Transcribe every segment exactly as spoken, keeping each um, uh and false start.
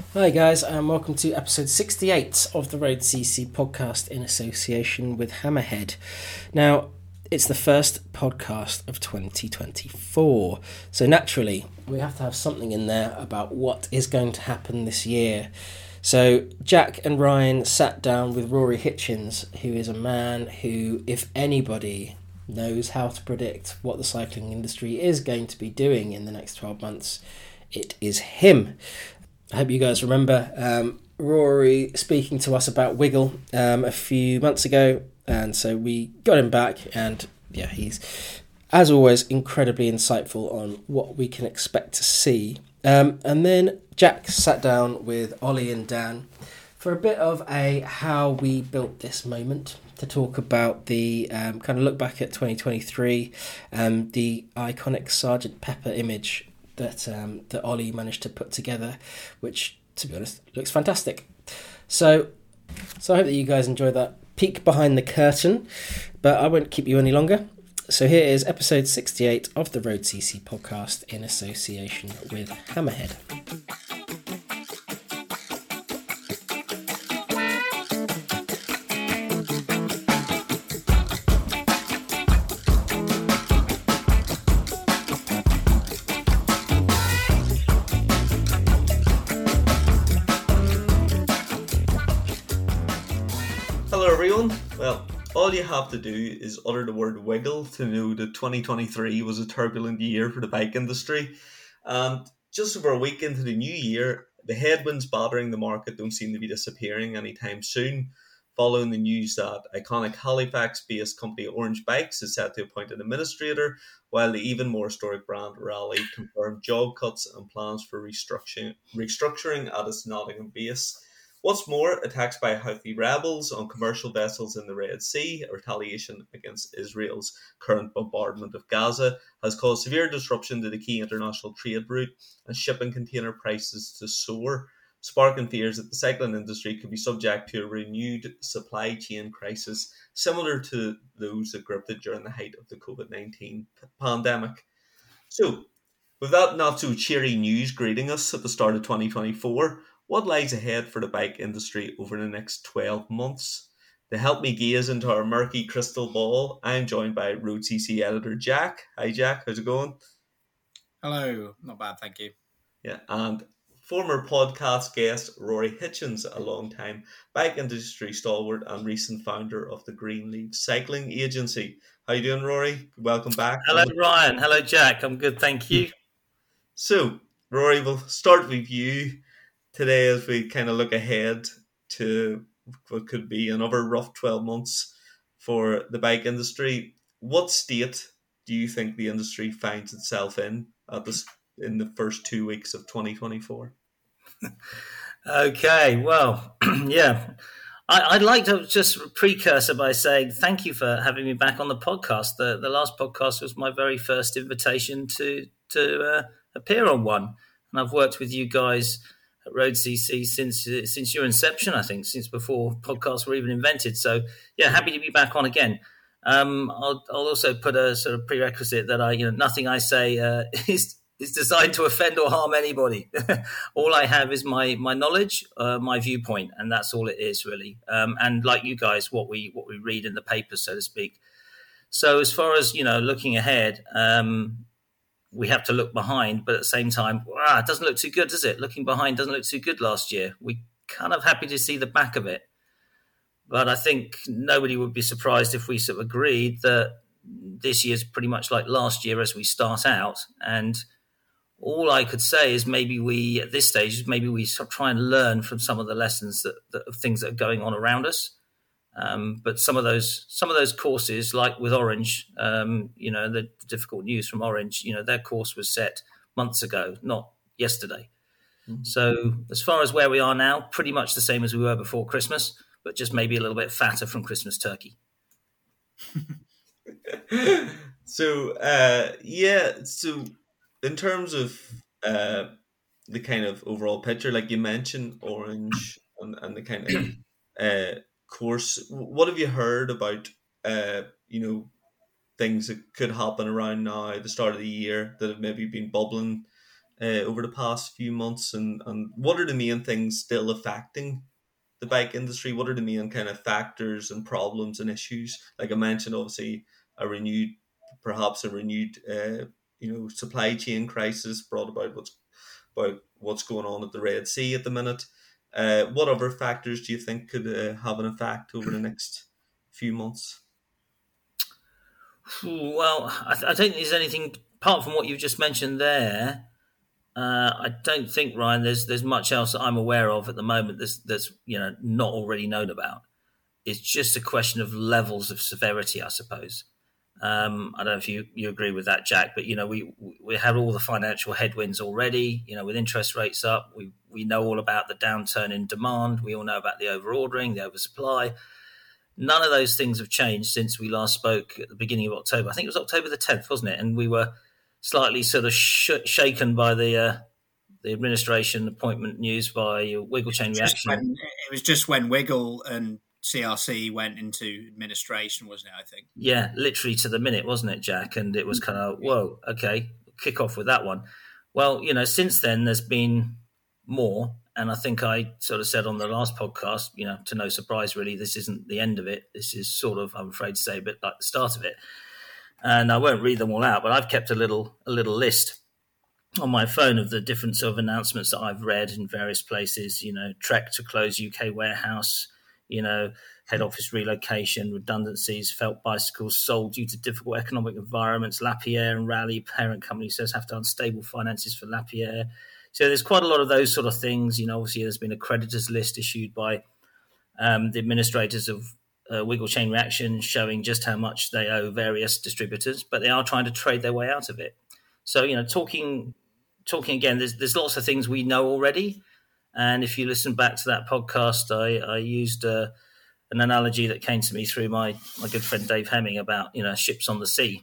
Hi guys, and welcome to episode sixty-eight of the Road C C podcast in association with Hammerhead. Now, it's the first podcast of twenty twenty-four, so naturally we have to have something in there about what is going to happen this year. So Jack and Ryan sat down with Rory Hitchens, who is a man who, if anybody knows how to predict what the cycling industry is going to be doing in the next twelve months, it is him. I hope you guys remember um, Rory speaking to us about Wiggle um, a few months ago, and so we got him back, and yeah, he's, as always, incredibly insightful on what we can expect to see. Um, and then Jack sat down with Ollie and Dan for a bit of a how we built this moment, to talk about the um, kind of look back at twenty twenty-three, um, the iconic Sergeant Pepper image that um, that Ollie managed to put together, which, to be honest, looks fantastic. So, so I hope that you guys enjoy that peek behind the curtain, but I won't keep you any longer. So here is episode sixty-eight of the Road C C podcast in association with Hammerhead. Well, all you have to do is utter the word wiggle to know that twenty twenty-three was a turbulent year for the bike industry. And just over a week into the new year, the headwinds battering the market don't seem to be disappearing anytime soon, following the news that iconic Halifax-based company Orange Bikes is set to appoint an administrator, while the even more historic brand Raleigh confirmed job cuts and plans for restructuring, restructuring at its Nottingham base. What's more, attacks by Houthi rebels on commercial vessels in the Red Sea, a retaliation against Israel's current bombardment of Gaza, has caused severe disruption to the key international trade route and shipping container prices to soar, sparking fears that the cycling industry could be subject to a renewed supply chain crisis similar to those that gripped it during the height of the covid nineteen pandemic. So, with that not so cheery news greeting us at the start of twenty twenty-four, what lies ahead for the bike industry over the next twelve months? To help me gaze into our murky crystal ball, I am joined by Road C C editor Jack. Hi Jack, how's it going? Hello, not bad, thank you. Yeah, and former podcast guest Rory Hitchens, a long-time bike industry stalwart and recent founder of the Greenleaf Cycling Agency. How you doing, Rory? Welcome back. Hello, Ryan. Hello, Jack. I'm good, thank you. So, Rory, we'll start with you today as we kind of look ahead to what could be another rough twelve months for the bike industry. What state do you think the industry finds itself in at this in the first two weeks of twenty twenty-four? Okay, well, yeah. I, I'd like to just precursor by saying thank you for having me back on the podcast. The the last podcast was my very first invitation to to uh, appear on one, and I've worked with you guys at Road C C since since your inception, I think, since before podcasts were even invented. So, yeah, happy to be back on again. Um, I'll, I'll also put a sort of prerequisite that I, you know, nothing I say uh, is is designed to offend or harm anybody. All I have is my my knowledge, uh, my viewpoint, and that's all it is really. Um, and like you guys, what we what we read in the papers, so to speak. So as far as, you know, looking ahead, um, we have to look behind, but at the same time, ah, it doesn't look too good, does it? Looking behind doesn't look too good last year. We kind of happy to see the back of it. But I think nobody would be surprised if we sort of agreed that this year's pretty much like last year as we start out. And all I could say is maybe we, at this stage, maybe we try and learn from some of the lessons that, that of things that are going on around us. Um, but some of those some of those courses, like with Orange, um, you know, the difficult news from Orange, you know, their course was set months ago, not yesterday. Mm-hmm. So as far as where we are now, pretty much the same as we were before Christmas, but just maybe a little bit fatter from Christmas turkey. so, uh, yeah, so in terms of uh, the kind of overall picture, like you mentioned, Orange and, and the kind of uh, course, what have you heard about, uh, you know, things that could happen around now, the start of the year, that have maybe been bubbling uh, over the past few months, and, and what are the main things still affecting the bike industry? What are the main kind of factors and problems and issues? Like I mentioned, obviously a renewed, perhaps a renewed, uh, you know, supply chain crisis brought about what's about what's going on at the Red Sea at the minute. Uh, what other factors do you think could uh, have an effect over the next few months? Well, I, th- I don't think there's anything apart from what you've just mentioned there. Uh, I don't think, Ryan, there's there's much else that I'm aware of at the moment that's that's you know not already known about. It's just a question of levels of severity, I suppose. Um, I don't know if you, you agree with that, Jack, but you know we we had all the financial headwinds already. You know, with interest rates up, we we know all about the downturn in demand. We all know about the overordering, the oversupply. None of those things have changed since we last spoke at the beginning of October. I think it was October the tenth, wasn't it? And we were slightly sort of sh- shaken by the uh, the administration appointment news by Wiggle Chain Reaction. When, it was just when Wiggle and C R C went into administration, wasn't it, I think? Yeah, literally to the minute, wasn't it, Jack? And it was kind of, whoa, okay, kick off with that one. Well, you know, since then there's been more. And I think I sort of said on the last podcast, you know, to no surprise, really, this isn't the end of it. This is sort of, I'm afraid to say, a bit like the start of it. And I won't read them all out, but I've kept a little a little list on my phone of the different sort of announcements that I've read in various places. You know, Trek to close U K warehouse, you know, head office relocation, redundancies, felt bicycles sold due to difficult economic environments, Lapierre and Raleigh, parent company says have to unstable finances for Lapierre. So there's quite a lot of those sort of things. You know, obviously there's been a creditors list issued by um, the administrators of uh, Wiggle Chain Reaction showing just how much they owe various distributors, but they are trying to trade their way out of it. So, you know, talking talking again, there's there's lots of things we know already. And if you listen back to that podcast, I, I used uh, an analogy that came to me through my, my good friend Dave Hemming about, you know, ships on the sea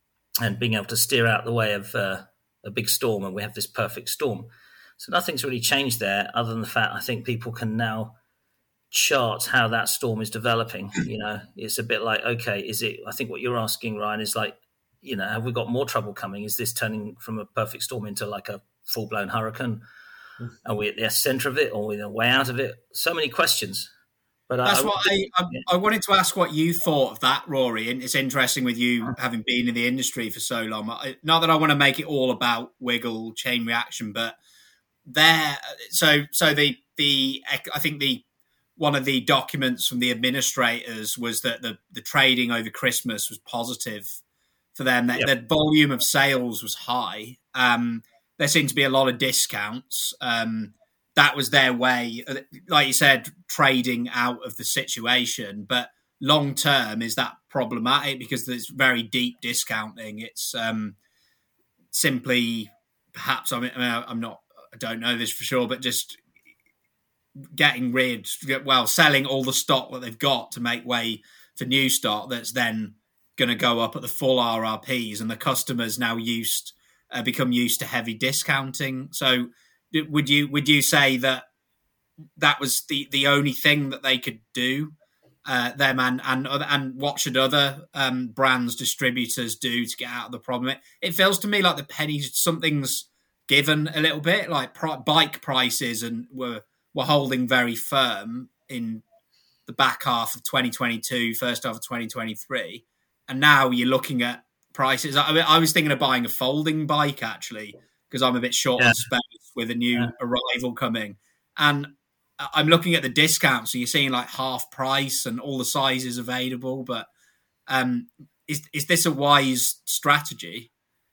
and being able to steer out the way of uh, a big storm, and we have this perfect storm. So nothing's really changed there other than the fact I think people can now chart how that storm is developing. You know, it's a bit like, okay, is it, I think what you're asking, Ryan, is like, you know, have we got more trouble coming? Is this turning from a perfect storm into like a full-blown hurricane? Are we at the center of it, or are we the way out of it? So many questions. But that's I, what I, I, I wanted to ask what you thought of that, Rory. And it's interesting with you having been in the industry for so long. I, not that I want to make it all about Wiggle Chain Reaction, but there. So, so the the I think the one of the documents from the administrators was that the the trading over Christmas was positive for them. That yep. the volume of sales was high. Um, there seemed to be a lot of discounts. Um, That was their way, like you said, trading out of the situation. But long term, is that problematic because there's very deep discounting? It's um, simply, perhaps, I mean, I'm not, I don't know this for sure, but just getting rid, well, selling all the stock that they've got to make way for new stock that's then going to go up at the full R R Ps, and the customers now used uh, become used to heavy discounting. So. Would you would you say that that was the, the only thing that they could do, uh, them and and and what should other um, brands, distributors do to get out of the problem? It, it feels to me like the pennies, something's given a little bit. Like pri- bike prices and were were holding very firm in the back half of twenty twenty-two, first half of twenty twenty-three, and now you're looking at prices. I, mean, I was thinking of buying a folding bike actually because I'm a bit short yeah. on space with a new yeah. arrival coming. And I'm looking at the discounts, so you're seeing like half price and all the sizes available. But um, is is this a wise strategy?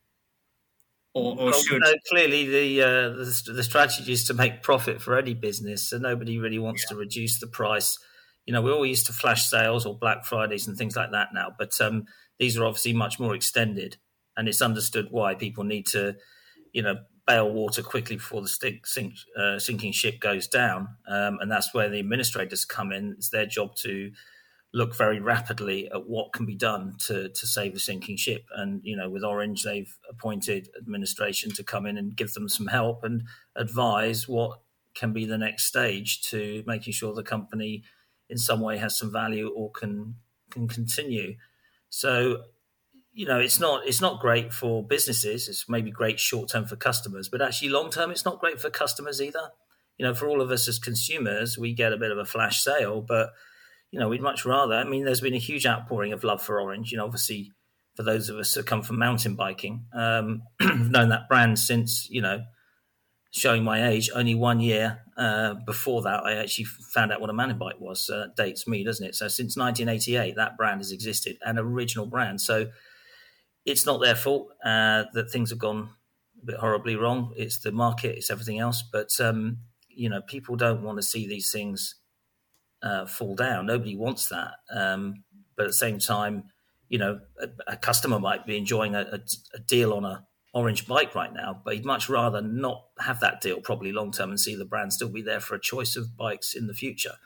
Or, or well, should... no, clearly the, uh, the the strategy is to make profit for any business, so nobody really wants yeah. to reduce the price. You know, we're all used to flash sales or Black Fridays and things like that now, but um, these are obviously much more extended, and it's understood why people need to, you know, bail water quickly before the sink, sink, uh, sinking ship goes down. Um, and that's where the administrators come in. It's their job to look very rapidly at what can be done to, to save a sinking ship. And, you know, with Orange, they've appointed administration to come in and give them some help and advise what can be the next stage to making sure the company in some way has some value or can can continue. So, you know, it's not it's not great for businesses. It's maybe great short term for customers, but actually long term, it's not great for customers either. You know, for all of us as consumers, we get a bit of a flash sale, but you know, we'd much rather. I mean, there's been a huge outpouring of love for Orange. You know, obviously, for those of us that come from mountain biking, um, I've known that brand since, you know, showing my age, only one year uh, before that, I actually found out what a mountain bike was. So that dates me, doesn't it? So since nineteen eighty-eight, that brand has existed, an original brand. So it's not their fault uh, that things have gone a bit horribly wrong. It's the market, it's everything else. But, um, you know, people don't want to see these things uh, fall down. Nobody wants that. Um, but at the same time, you know, a, a customer might be enjoying a, a, a deal on a Orange bike right now, but he'd much rather not have that deal probably long term and see the brand still be there for a choice of bikes in the future.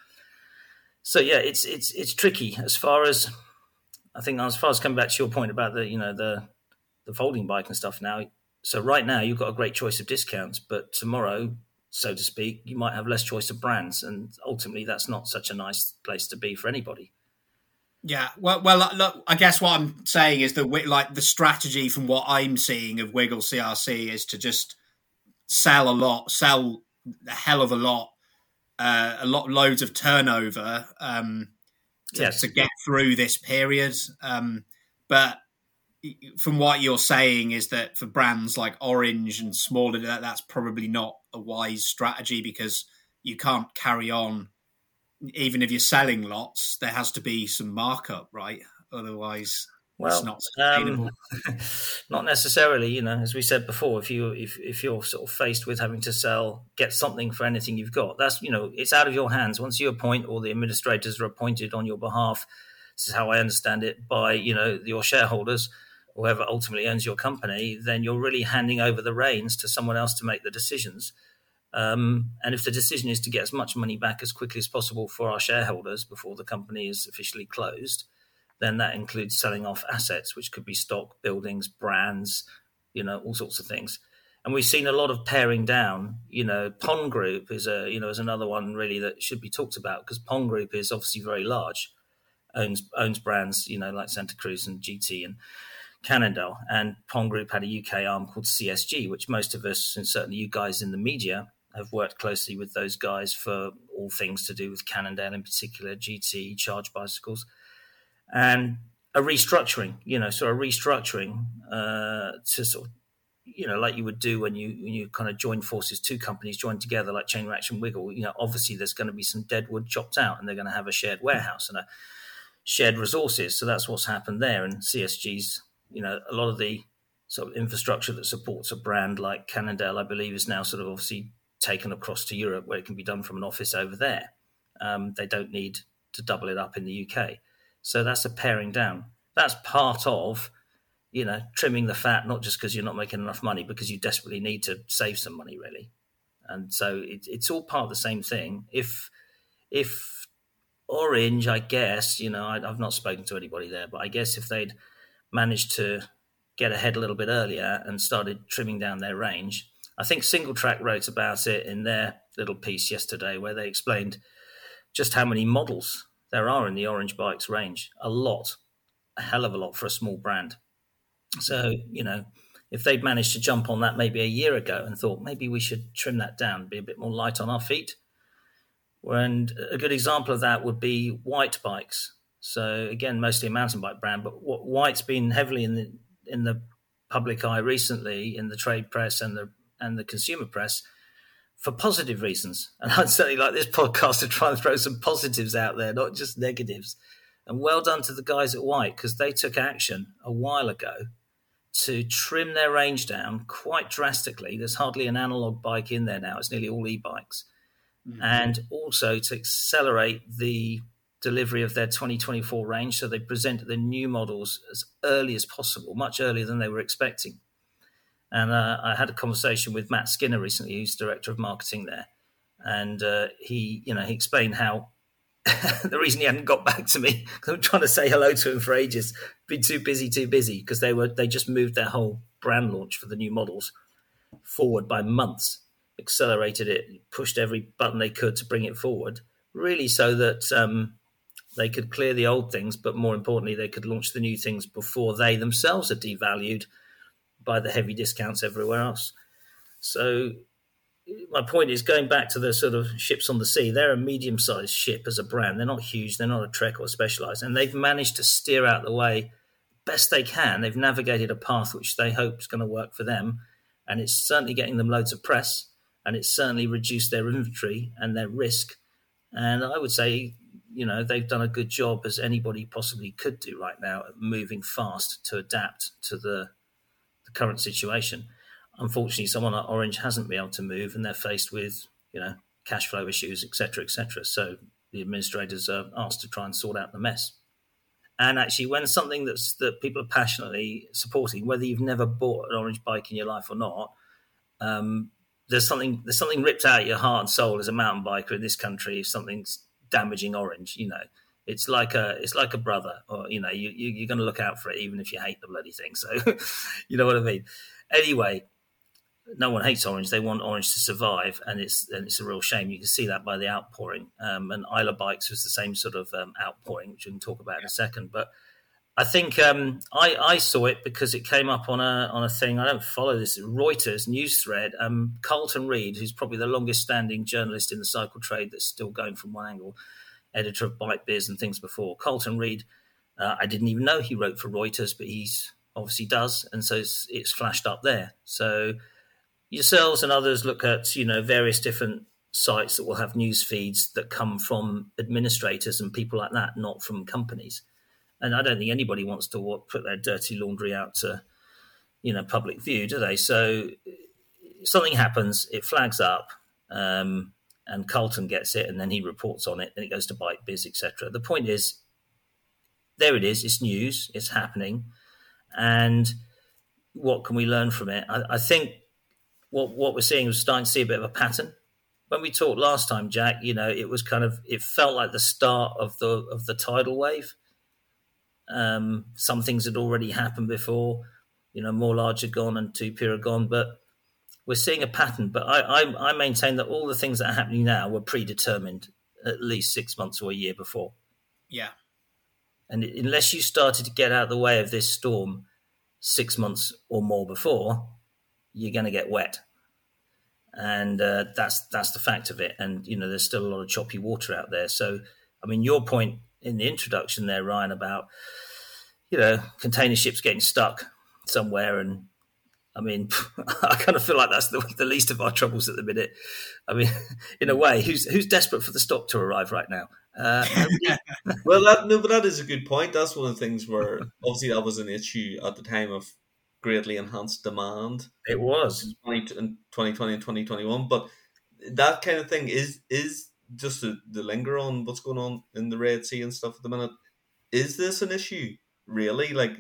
So yeah, it's it's it's tricky as far as I think as far as coming back to your point about the you know the the folding bike and stuff now. So right now you've got a great choice of discounts, but tomorrow, so to speak, you might have less choice of brands, and ultimately that's not such a nice place to be for anybody. Yeah, well, well, look, I guess what I'm saying is that like the strategy from what I'm seeing of Wiggle C R C is to just sell a lot, sell a hell of a lot, uh, a lot, loads of turnover um, to, yes. to get through this period. Um, but from what you're saying is that for brands like Orange and smaller, that that's probably not a wise strategy because you can't carry on. Even if you're selling lots, there has to be some markup, right? Otherwise, well, it's not sustainable. Um, not necessarily, you know. As we said before, if you if if you're sort of faced with having to sell, get something for anything you've got, that's you know, it's out of your hands. Once you appoint or the administrators are appointed on your behalf, this is how I understand it, by you know your shareholders, whoever ultimately owns your company, then you're really handing over the reins to someone else to make the decisions. Um, and if the decision is to get as much money back as quickly as possible for our shareholders before the company is officially closed, then that includes selling off assets, which could be stock, buildings, brands, you know, all sorts of things. And we've seen a lot of paring down. You know, Pond Group is a, you know, is another one really that should be talked about because Pond Group is obviously very large, owns owns brands, you know, like Santa Cruz and G T and Cannondale. And Pond Group had a U K arm called C S G, which most of us, and certainly you guys in the media, have worked closely with those guys for all things to do with Cannondale in particular, G T, Charge Bicycles, and a restructuring, you know, so a restructuring uh, to sort of, you know, like you would do when you when you kind of join forces, two companies join together like Chain Reaction Wiggle, you know, obviously there's going to be some dead wood chopped out and they're going to have a shared warehouse and a shared resources. So that's what's happened there. And C S G's, you know, a lot of the sort of infrastructure that supports a brand like Cannondale, I believe, is now sort of obviously taken across to Europe where it can be done from an office over there. Um, they don't need to double it up in the U K. So that's a paring down. That's part of, you know, trimming the fat, not just because you're not making enough money, because you desperately need to save some money, really. And so it, it's all part of the same thing. If if Orange, I guess, you know, I, I've not spoken to anybody there, but I guess if they'd managed to get ahead a little bit earlier and started trimming down their range, I think Single Track wrote about it in their little piece yesterday where they explained just how many models there are in the Orange Bikes range. A lot, a hell of a lot for a small brand. So, you know, if they'd managed to jump on that maybe a year ago and thought maybe we should trim that down, be a bit more light on our feet. And a good example of that would be White Bikes. So again, mostly a mountain bike brand, but White's been heavily in the in the public eye recently in the trade press and the and the consumer press for positive reasons. And I'd certainly like this podcast to try and throw some positives out there, not just negatives. And well done to the guys at White, because they took action a while ago to trim their range down quite drastically. There's hardly an analog bike in there now. It's nearly all e-bikes. Mm-hmm. And also to accelerate the delivery of their twenty twenty-four range. So they presented the new models as early as possible, much earlier than they were expecting. And uh, I had a conversation with Matt Skinner recently, who's director of marketing there. And uh, he, you know, he explained how the reason he hadn't got back to me, because I'm trying to say hello to him for ages, been too busy, too busy, because they were they just moved their whole brand launch for the new models forward by months, accelerated it, pushed every button they could to bring it forward, really so that um, they could clear the old things, but more importantly, they could launch the new things before they themselves are devalued by the heavy discounts everywhere else. So my point is, going back to the sort of ships on the sea, they're a medium-sized ship as a brand. They're not huge. They're not a Trek or Specialized. And they've managed to steer out the way best they can. They've navigated a path which they hope is going to work for them. And it's certainly getting them loads of press. And it's certainly reduced their inventory and their risk. And I would say, you know, they've done a good job, as anybody possibly could do right now, at moving fast to adapt to the, the current situation. Unfortunately, someone like Orange hasn't been able to move, and they're faced with, you know, cash flow issues, et cetera, et cetera. So the administrators are asked to try and sort out the mess. And actually, when something that's that people are passionately supporting, whether you've never bought an Orange bike in your life or not, um, there's something there's something ripped out of your heart and soul as a mountain biker in this country if something's damaging Orange. You know, it's like a it's like a brother, or you know, you, you you're going to look out for it even if you hate the bloody thing. So, you know what I mean. Anyway. No one hates Orange. They want Orange to survive, and it's and it's a real shame. You can see that by the outpouring. Um, and Isla Bikes was the same sort of um, outpouring, which we can talk about in a second. But I think um, I, I saw it because it came up on a on a thing. I don't follow this Reuters news thread. Um, Carlton Reid, who's probably the longest standing journalist in the cycle trade that's still going from one angle, editor of Bike Biz and things before. Carlton Reid, uh, I didn't even know he wrote for Reuters, but he's obviously does, and so it's, it's flashed up there. So yourselves and others look at, you know, various different sites that will have news feeds that come from administrators and people like that, not from companies. And I don't think anybody wants to put their dirty laundry out to, you know, public view, do they? So something happens, it flags up, um, and Carlton gets it, and then he reports on it, and it goes to Bike Biz, et cetera. The point is, there it is. It's news. It's happening, and what can we learn from it? I, I think. What what we're seeing is starting to see a bit of a pattern. When we talked last time, Jack, you know, it was kind of it felt like the start of the of the tidal wave. Um, some things had already happened before, you know, More Large had gone and Two-Pier had gone, but we're seeing a pattern. But I, I I maintain that all the things that are happening now were predetermined at least six months or a year before. Yeah. And unless you started to get out of the way of this storm six months or more before, you're going to get wet, and uh, that's that's the fact of it. And you know, there's still a lot of choppy water out there. So, I mean, your point in the introduction there, Ryan, about you know container ships getting stuck somewhere, and I mean, I kind of feel like that's the, the least of our troubles at the minute. I mean, in a way, who's who's desperate for the stock to arrive right now? Uh, well, that, no, but that is a good point. That's one of the things where obviously that was an issue at the time of greatly enhanced demand. It was in twenty twenty and twenty twenty-one, but that kind of thing is is just to, to linger on what's going on in the Red Sea and stuff at the minute. Is this an issue really? Like,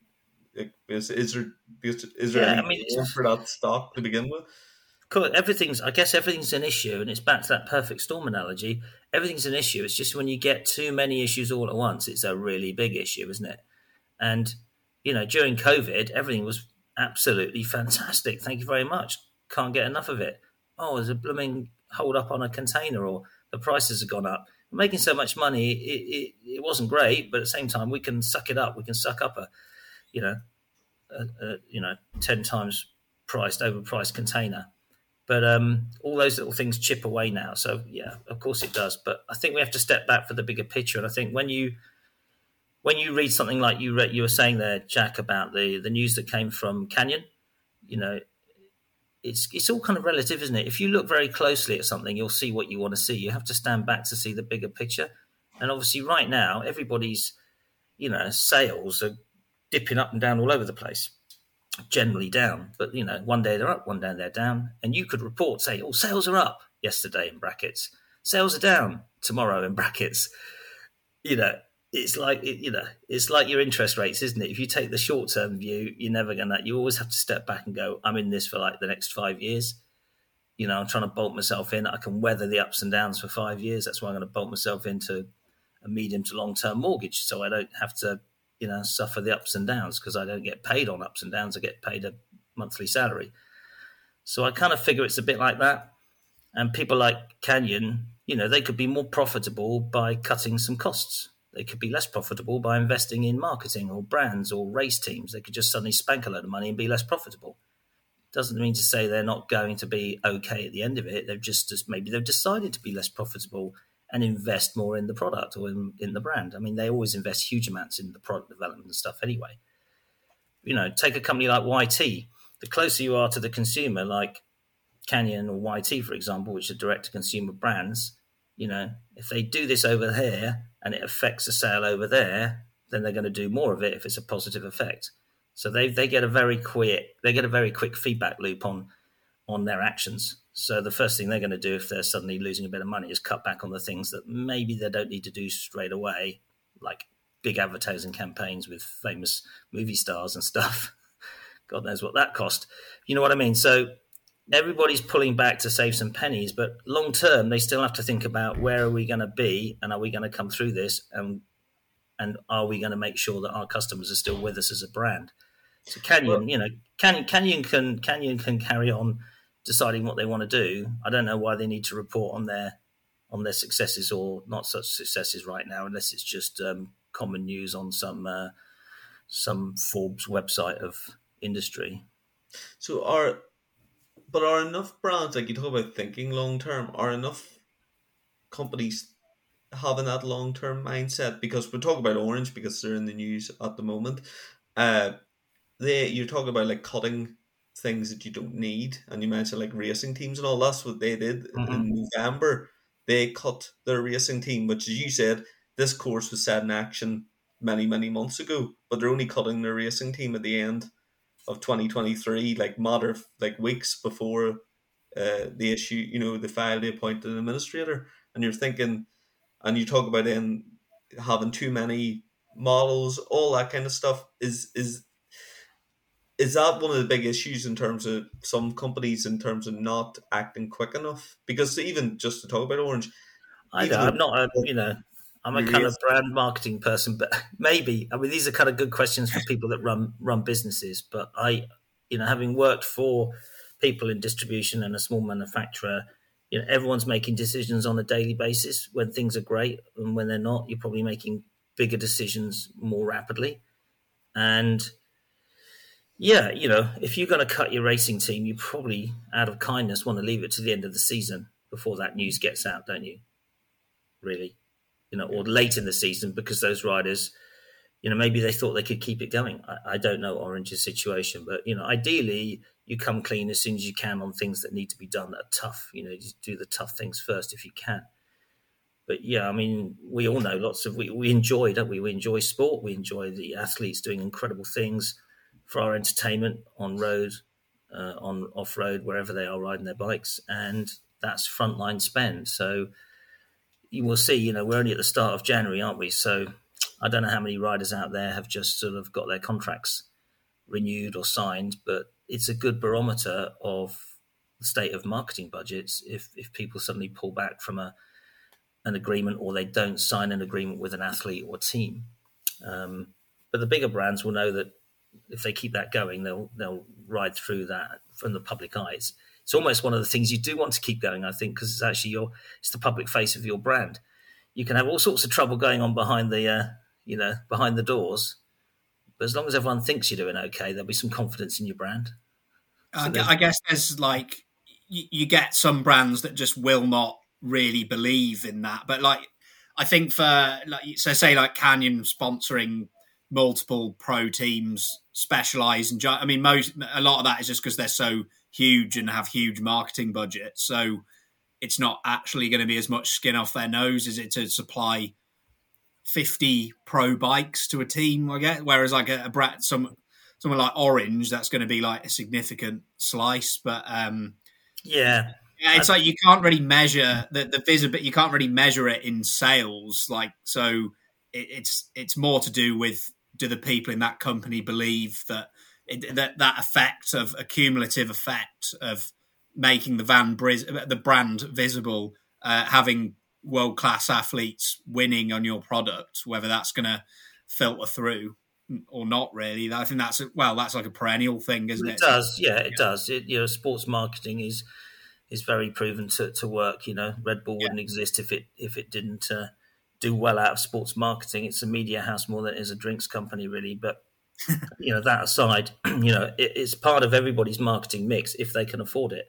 is, is there is there yeah, any I mean, for that stock to begin with? Cool. Everything's I guess everything's an issue, and it's back to that perfect storm analogy. Everything's an issue. It's just when you get too many issues all at once, it's a really big issue, isn't it? And you know, during COVID, everything was absolutely fantastic. Thank you very much. Can't get enough of it. Oh, there's a blooming hold up on a container, or the prices have gone up. We're making so much money, it, it, it wasn't great, but at the same time, we can suck it up. We can suck up a, you know, a, a you know, ten times priced, overpriced container. But um, all those little things chip away now. So yeah, of course it does. But I think we have to step back for the bigger picture. And I think when you When you read something like you read, you were saying there, Jack, about the, the news that came from Canyon, you know, it's it's all kind of relative, isn't it? If you look very closely at something, you'll see what you want to see. You have to stand back to see the bigger picture. And obviously right now, everybody's, you know, sales are dipping up and down all over the place, generally down. But, you know, one day they're up, one day they're down. And you could report, say, oh, sales are up yesterday in brackets. Sales are down tomorrow in brackets. You know, it's like, you know, it's like your interest rates, isn't it? If you take the short-term view, you're never going to, you always have to step back and go, I'm in this for like the next five years. You know, I'm trying to bolt myself in. I can weather the ups and downs for five years. That's why I'm going to bolt myself into a medium to long-term mortgage, so I don't have to, you know, suffer the ups and downs, because I don't get paid on ups and downs. I get paid a monthly salary. So I kind of figure it's a bit like that. And people like Canyon, you know, they could be more profitable by cutting some costs. They could be less profitable by investing in marketing or brands or race teams. They could just suddenly spank a load of money and be less profitable. Doesn't mean to say they're not going to be okay at the end of it. They've just, just maybe they've decided to be less profitable and invest more in the product or in, in the brand. I mean, they always invest huge amounts in the product development and stuff anyway. You know, take a company like Y T. The closer you are to the consumer, like Canyon or Y T, for example, which are direct-to-consumer brands, you know, if they do this over here and it affects the sale over there, then they're going to do more of it if it's a positive effect. So they they get a very quick they get a very quick feedback loop on on their actions. So the first thing they're going to do if they're suddenly losing a bit of money is cut back on the things that maybe they don't need to do straight away, like big advertising campaigns with famous movie stars and stuff. God knows what that cost. You know what I mean? So everybody's pulling back to save some pennies, but long term, they still have to think about where are we going to be and are we going to come through this and and are we going to make sure that our customers are still with us as a brand? So Canyon, well, you know, Canyon, Canyon can Canyon can carry on deciding what they want to do. I don't know why they need to report on their on their successes or not such successes right now, unless it's just um, common news on some uh, some Forbes website of industry. So are, but are enough brands, like you talk about thinking long term, are enough companies having that long term mindset? Because we talk about Orange because they're in the news at the moment. Uh, they you're talking about like cutting things that you don't need, and you mentioned like racing teams and all. That's what they did mm-hmm. in November. They cut their racing team, which, as you said, this course was set in action many, many months ago, but they're only cutting their racing team at the end of twenty twenty-three, like matter of like weeks before uh, the issue, you know, the file they appointed an administrator. And you're thinking, and you talk about then having too many models, all that kind of stuff. Is is is that one of the big issues in terms of some companies in terms of not acting quick enough? Because even just to talk about Orange, I know, I'm not a, you know, I'm a kind of brand marketing person, but maybe, I mean, these are kind of good questions for people that run run businesses. But I, you know, having worked for people in distribution and a small manufacturer, you know, everyone's making decisions on a daily basis. When things are great and when they're not, you're probably making bigger decisions more rapidly. And yeah, you know, if you're going to cut your racing team, you probably, out of kindness, want to leave it to the end of the season before that news gets out, don't you? Really? You know, or late in the season, because those riders, you know, maybe they thought they could keep it going. I, I don't know Orange's situation, but, you know, ideally you come clean as soon as you can on things that need to be done that are tough. You know, you do the tough things first if you can. But yeah, I mean, we all know lots of, we, we enjoy, don't we? We enjoy sport. We enjoy the athletes doing incredible things for our entertainment on road, uh, on off-road, wherever they are riding their bikes. And that's frontline spend. So you will see, you know, we're only at the start of January, aren't we? So I don't know how many riders out there have just sort of got their contracts renewed or signed, but it's a good barometer of the state of marketing budgets if if people suddenly pull back from a an agreement or they don't sign an agreement with an athlete or team. Um, but the bigger brands will know that if they keep that going, they'll they'll ride through that from the public eyes. It's almost one of the things you do want to keep going, I think, because it's actually your it's the public face of your brand. You can have all sorts of trouble going on behind the uh, you know behind the doors, but as long as everyone thinks you're doing okay, there'll be some confidence in your brand. So I, I guess there's like you, you get some brands that just will not really believe in that, but like I think for like so say like Canyon sponsoring multiple pro teams specialize in. I mean, most a lot of that is just because they're so huge and have huge marketing budgets. So it's not actually going to be as much skin off their nose as it to supply fifty pro bikes to a team, I guess. Whereas like a, a brat, some someone like Orange, that's going to be like a significant slice. But um, yeah. Yeah, it's like you can't really measure the the visibility. You can't really measure it in sales. Like so, it, it's it's more to do with do the people in that company believe that it, that that effect of a cumulative effect of making the van the brand visible, uh, having world class athletes winning on your product, whether that's going to filter through or not. Really, I think that's well, that's like a perennial thing, isn't it? It does, yeah, it yeah. does. It, you know, sports marketing is. is very proven to, to work. You know, Red Bull wouldn't yeah. exist if it if it didn't uh, do well out of sports marketing. It's a media house more than it is a drinks company, really. But you know, that aside, you know, it, it's part of everybody's marketing mix if they can afford it.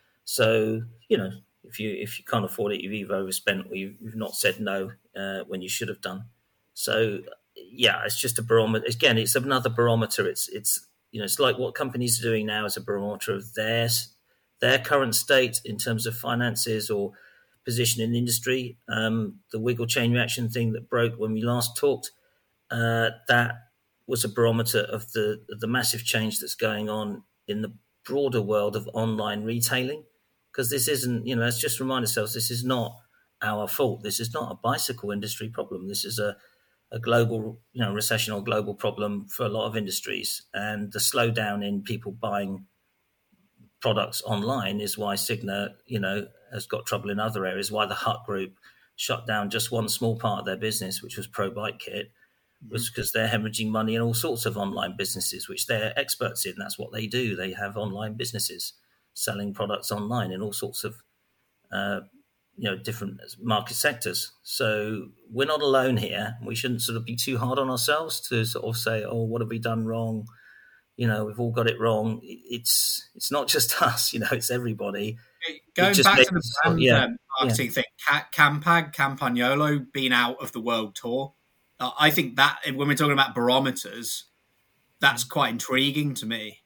So, you know, if you if you can't afford it, you've either overspent or you've, you've not said no uh, when you should have done. So, yeah, it's just a barometer. Again, it's another barometer. It's it's you know, it's like what companies are doing now is a barometer of their their current state in terms of finances or position in the industry. Um, the wiggle chain reaction thing that broke when we last talked, uh, that was a barometer of the of the massive change that's going on in the broader world of online retailing. Because this isn't, you know, let's just remind ourselves, this is not our fault. This is not a bicycle industry problem. This is a, a global, you know, recession or global problem for a lot of industries. And the slowdown in people buying products online is why Cigna, you know, has got trouble in other areas, why the Hut Group shut down just one small part of their business, which was Pro Bike Kit, was because they're hemorrhaging money in all sorts of online businesses, which they're experts in. That's what they do. They have online businesses selling products online in all sorts of, uh, you know, different market sectors. So we're not alone here. We shouldn't sort of be too hard on ourselves to sort of say, oh, what have we done wrong? You know, we've all got it wrong. It's it's not just us, you know, it's everybody. Going it back makes, to the brand yeah, um, marketing yeah. thing, Campag, Campagnolo being out of the world tour, uh, I think that when we're talking about barometers, that's quite intriguing to me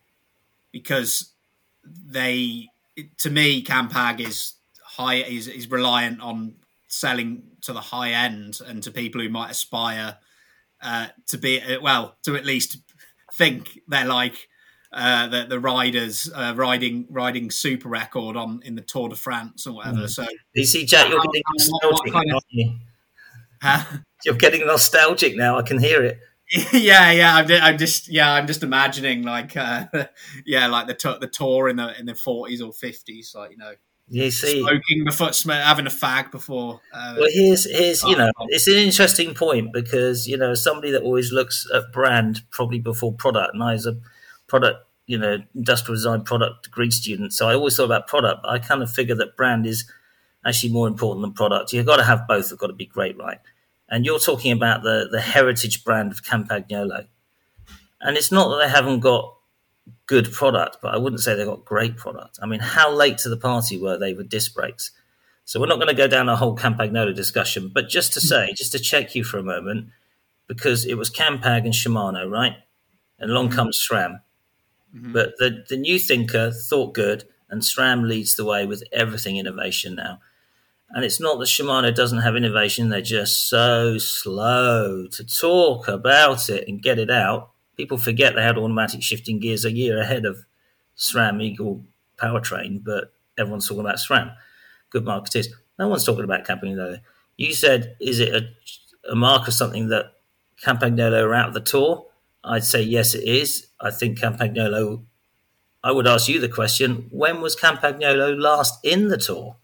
because they, to me, Campag is high is, is reliant on selling to the high end and to people who might aspire uh, to be well to at least think they're like uh, the the riders uh, riding riding super record on in the Tour de France or whatever. Mm. So you see, Jack, you're getting nostalgic, kind of, aren't you? Huh? You're getting nostalgic now. I can hear it. Yeah, yeah. I'm, I'm just, yeah, I'm just imagining like, uh, yeah, like the t- the tour in the in the forties or fifties, like you know, you see, smoking before having a fag before. Uh, well, here's here's you know, it's an interesting point because you know, somebody that always looks at brand probably before product, and I was a product, you know, industrial design product degree student, so I always thought about product. But I kind of figure that brand is actually more important than product. You've got to have both. They've got to be great, right? And you're talking about the, the heritage brand of Campagnolo. And it's not that they haven't got good product, but I wouldn't say they've got great product. I mean, how late to the party were they with disc brakes? So we're not going to go down a whole Campagnolo discussion, but just to say, just to check you for a moment, because it was Campag and Shimano, right? And along mm-hmm. comes SRAM. Mm-hmm. But the, the new thinker thought good, and SRAM leads the way with everything innovation now. And it's not that Shimano doesn't have innovation. They're just so slow to talk about it and get it out. People forget they had automatic shifting gears a year ahead of SRAM Eagle powertrain, but everyone's talking about SRAM. Good marketeers. No one's talking about Campagnolo. You said, is it a, a mark of something that Campagnolo are out of the tour? I'd say yes, it is. I think Campagnolo, I would ask you the question, when was Campagnolo last in the tour?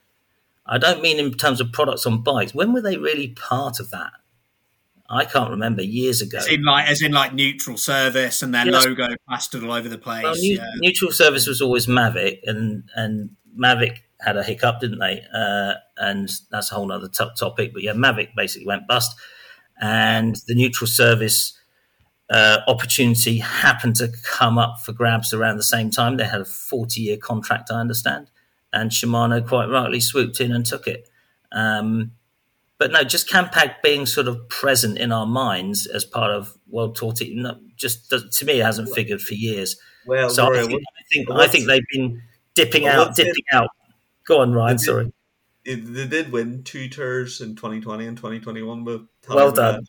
I don't mean in terms of products on bikes. When were they really part of that? I can't remember. Years ago. As in like, as in like neutral service and their yes. logo plastered all over the place. Well, new, yeah. Neutral service was always Mavic, and and Mavic had a hiccup, didn't they? Uh, and that's a whole other t- topic. But yeah, Mavic basically went bust, and the neutral service uh, opportunity happened to come up for grabs around the same time. They had a forty-year contract, I understand. And Shimano quite rightly swooped in and took it. Um, but no, just Campag being sort of present in our minds as part of World Tour team, no, just to me, it hasn't figured for years. Well, so Rory, I think, I think, I think they've been dipping out, dipping it, out. Go on, Ryan, they sorry. Did, they did win two tours in twenty twenty and twenty twenty-one. With well done.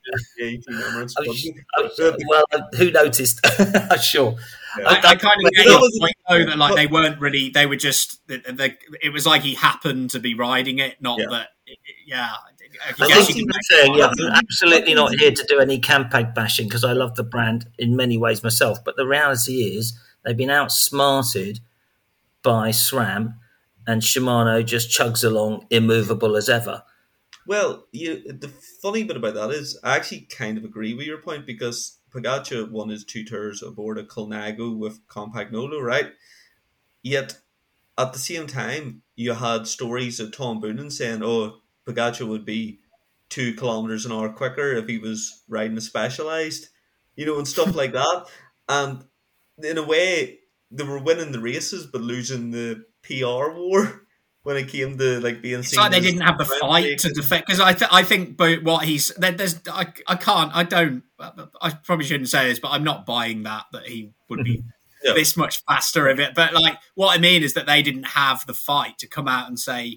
Well, who noticed? I'm sure. Yeah. I, I kind of get your point, though, that like they weren't really. They were just. They, they, it was like he happened to be riding it, not yeah. that. Yeah, I, I guess you can saying, yeah, I'm absolutely not here to do any Campag bashing because I love the brand in many ways myself. But the reality is, they've been outsmarted by SRAM, and Shimano just chugs along, immovable as ever. Well, you, the funny bit about that is, I actually kind of agree with your point because Pogacar won his two tours aboard a Colnago with Campagnolo, right? Yet, at the same time, you had stories of Tom Boonen saying, oh, Pogacar would be two kilometers an hour quicker if he was riding a Specialized, you know, and stuff like that. And in a way, they were winning the races but losing the P R war when it came to like being. It's like they didn't have the fight to defend, because I th- I think but what he's there, there's I I can't I don't I probably shouldn't say this, but I'm not buying that that he would be yeah. this much faster of it. But like what I mean is that they didn't have the fight to come out and say,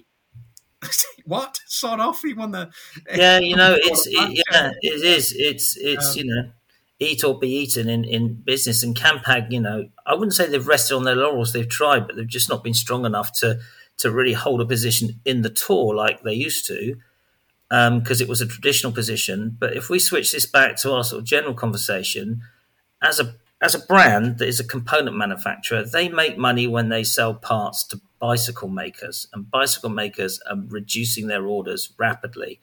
what? Sod off! He won the. Yeah, you know, it's it, yeah, it is. It's it's um, you know, eat or be eaten in, in business. And Campag, you know, I wouldn't say they've rested on their laurels. They've tried, but they've just not been strong enough to to really hold a position in the Tour like they used to, because um, it was a traditional position. But if we switch this back to our sort of general conversation, as a as a brand that is a component manufacturer, they make money when they sell parts to bicycle makers, and bicycle makers are reducing their orders rapidly.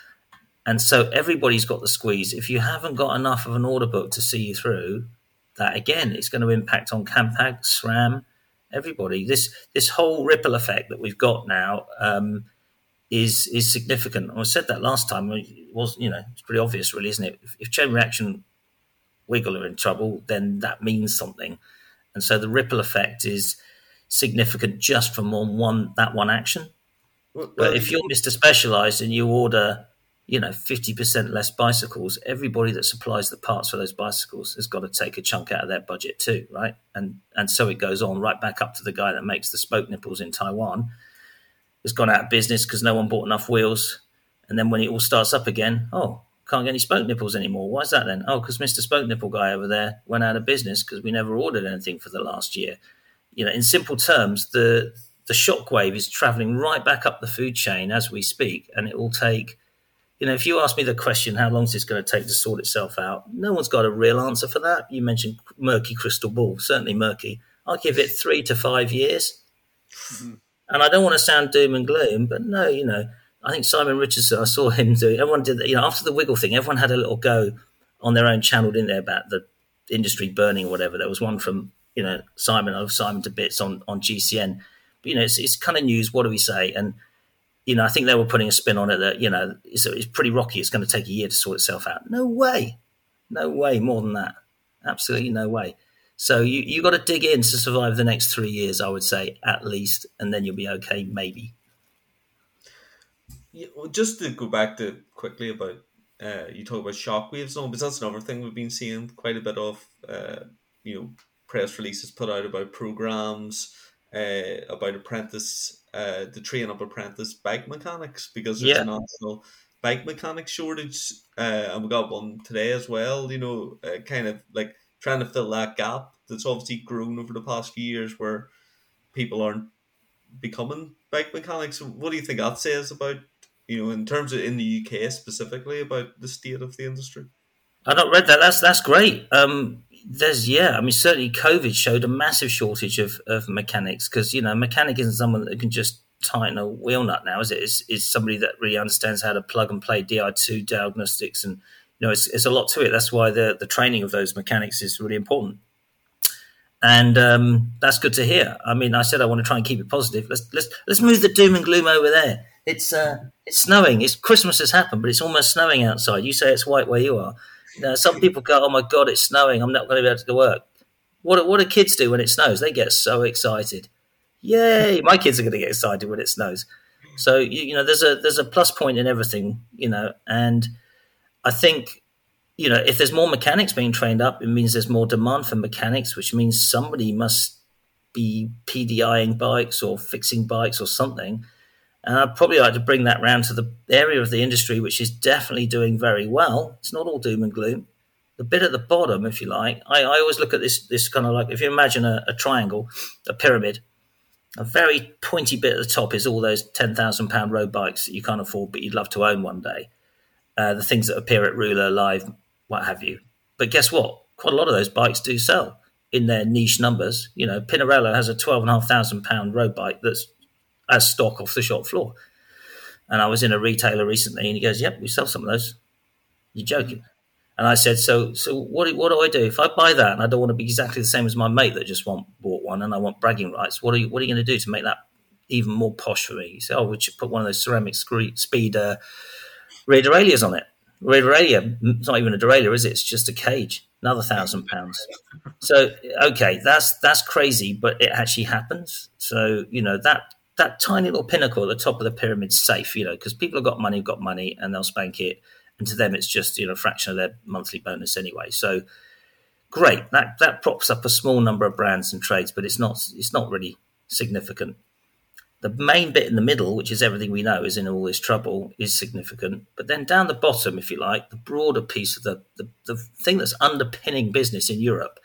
And so everybody's got the squeeze. If you haven't got enough of an order book to see you through, that again, it's going to impact on Campag, SRAM, everybody. This this whole ripple effect that we've got now um, is is significant. I said that last time. It was, you know, it's pretty obvious, really, isn't it? If, if Chain Reaction Wiggle are in trouble, then that means something. And so the ripple effect is significant just from on one that one action. Well, but if you're Mister Specialized and you order, you know, fifty percent less bicycles, everybody that supplies the parts for those bicycles has got to take a chunk out of their budget too, right? And and so it goes on right back up to the guy that makes the spoke nipples in Taiwan. Has gone out of business because no one bought enough wheels. And then when it all starts up again, oh, can't get any spoke nipples anymore. Why is that then? Oh, because Mister Spoke Nipple guy over there went out of business because we never ordered anything for the last year. You know, in simple terms, the the shockwave is traveling right back up the food chain as we speak, and it will take, you know, if you ask me the question, how long is this going to take to sort itself out? No one's got a real answer for that. You mentioned murky crystal ball, certainly murky. I'll give it three to five years. Mm-hmm. And I don't want to sound doom and gloom, but no, you know, I think Simon Richardson, I saw him do, everyone did, you know, after the Wiggle thing, everyone had a little go on their own channel, didn't they, about the industry burning or whatever. There was one from, you know, Simon, of Simon to Bits on, on G C N. But, you know, it's, it's kind of news. What do we say? And, you know, I think they were putting a spin on it that, you know, it's, it's pretty rocky. It's going to take a year to sort itself out. No way. No way more than that. Absolutely no way. So you you got to dig in to survive the next three years, I would say, at least, and then you'll be okay, maybe. Yeah, well, just to go back to quickly about, uh, you talk about shockwaves, no, because that's another thing we've been seeing quite a bit of, uh, you know, press releases put out about programs, uh, about apprentice, uh, the train up apprentice bike mechanics, because there's yeah. a national bike mechanic shortage, uh, and we got one today as well, you know, uh, kind of like trying to fill that gap that's obviously grown over the past few years where people aren't becoming bike mechanics. What do you think that says about, you know, in terms of in the U K specifically, about the state of the industry? I not read that. That's that's great. Um, there's yeah. I mean, certainly COVID showed a massive shortage of, of mechanics because, you know, a mechanic isn't someone that can just tighten a wheel nut now, is it? It's, it's somebody that really understands how to plug and play D I two diagnostics, and you know, it's, it's a lot to it. That's why the the training of those mechanics is really important. And um, that's good to hear. I mean, I said I want to try and keep it positive. Let's let's let's move the doom and gloom over there. It's uh, it's snowing. It's Christmas has happened, but it's almost snowing outside. You say it's white where you are. You know, some people go, "Oh my God, it's snowing. I'm not going to be able to go to work." What what do kids do when it snows? They get so excited. Yay! My kids are going to get excited when it snows. So you, you know, there's a there's a plus point in everything. You know, and I think, you know, if there's more mechanics being trained up, it means there's more demand for mechanics, which means somebody must be PDIing bikes or fixing bikes or something. And I'd probably like to bring that round to the area of the industry, which is definitely doing very well. It's not all doom and gloom. The bit at the bottom, if you like, I, I always look at this this kind of like, if you imagine a, a triangle, a pyramid, a very pointy bit at the top is all those ten thousand pound road bikes that you can't afford, but you'd love to own one day. Uh, the things that appear at Ruler, Live, what have you. But guess what? Quite a lot of those bikes do sell in their niche numbers. You know, Pinarello has a twelve thousand five hundred pound road bike that's as stock off the shop floor. And I was in a retailer recently and he goes, "Yep, we sell some of those." You're joking. And I said, so so what, what do I do? If I buy that and I don't want to be exactly the same as my mate that just want, bought one and I want bragging rights, what are you, what are you going to do to make that even more posh for me? He said, "Oh, we should put one of those ceramic scre- speed uh, rear derailleur's on it. Rear derailleur, it's not even a derailleur, is it? It's just a cage, another thousand pounds. So, okay, that's that's crazy, but it actually happens. So, you know, that that tiny little pinnacle at the top of the pyramid's safe, you know, because people have got money, got money, and they'll spank it. And to them, it's just, you know, a fraction of their monthly bonus anyway. So, great. That that props up a small number of brands and trades, but it's not it's not really significant. The main bit in the middle, which is everything we know is in all this trouble, is significant. But then down the bottom, if you like, the broader piece of the, the, the thing that's underpinning business in Europe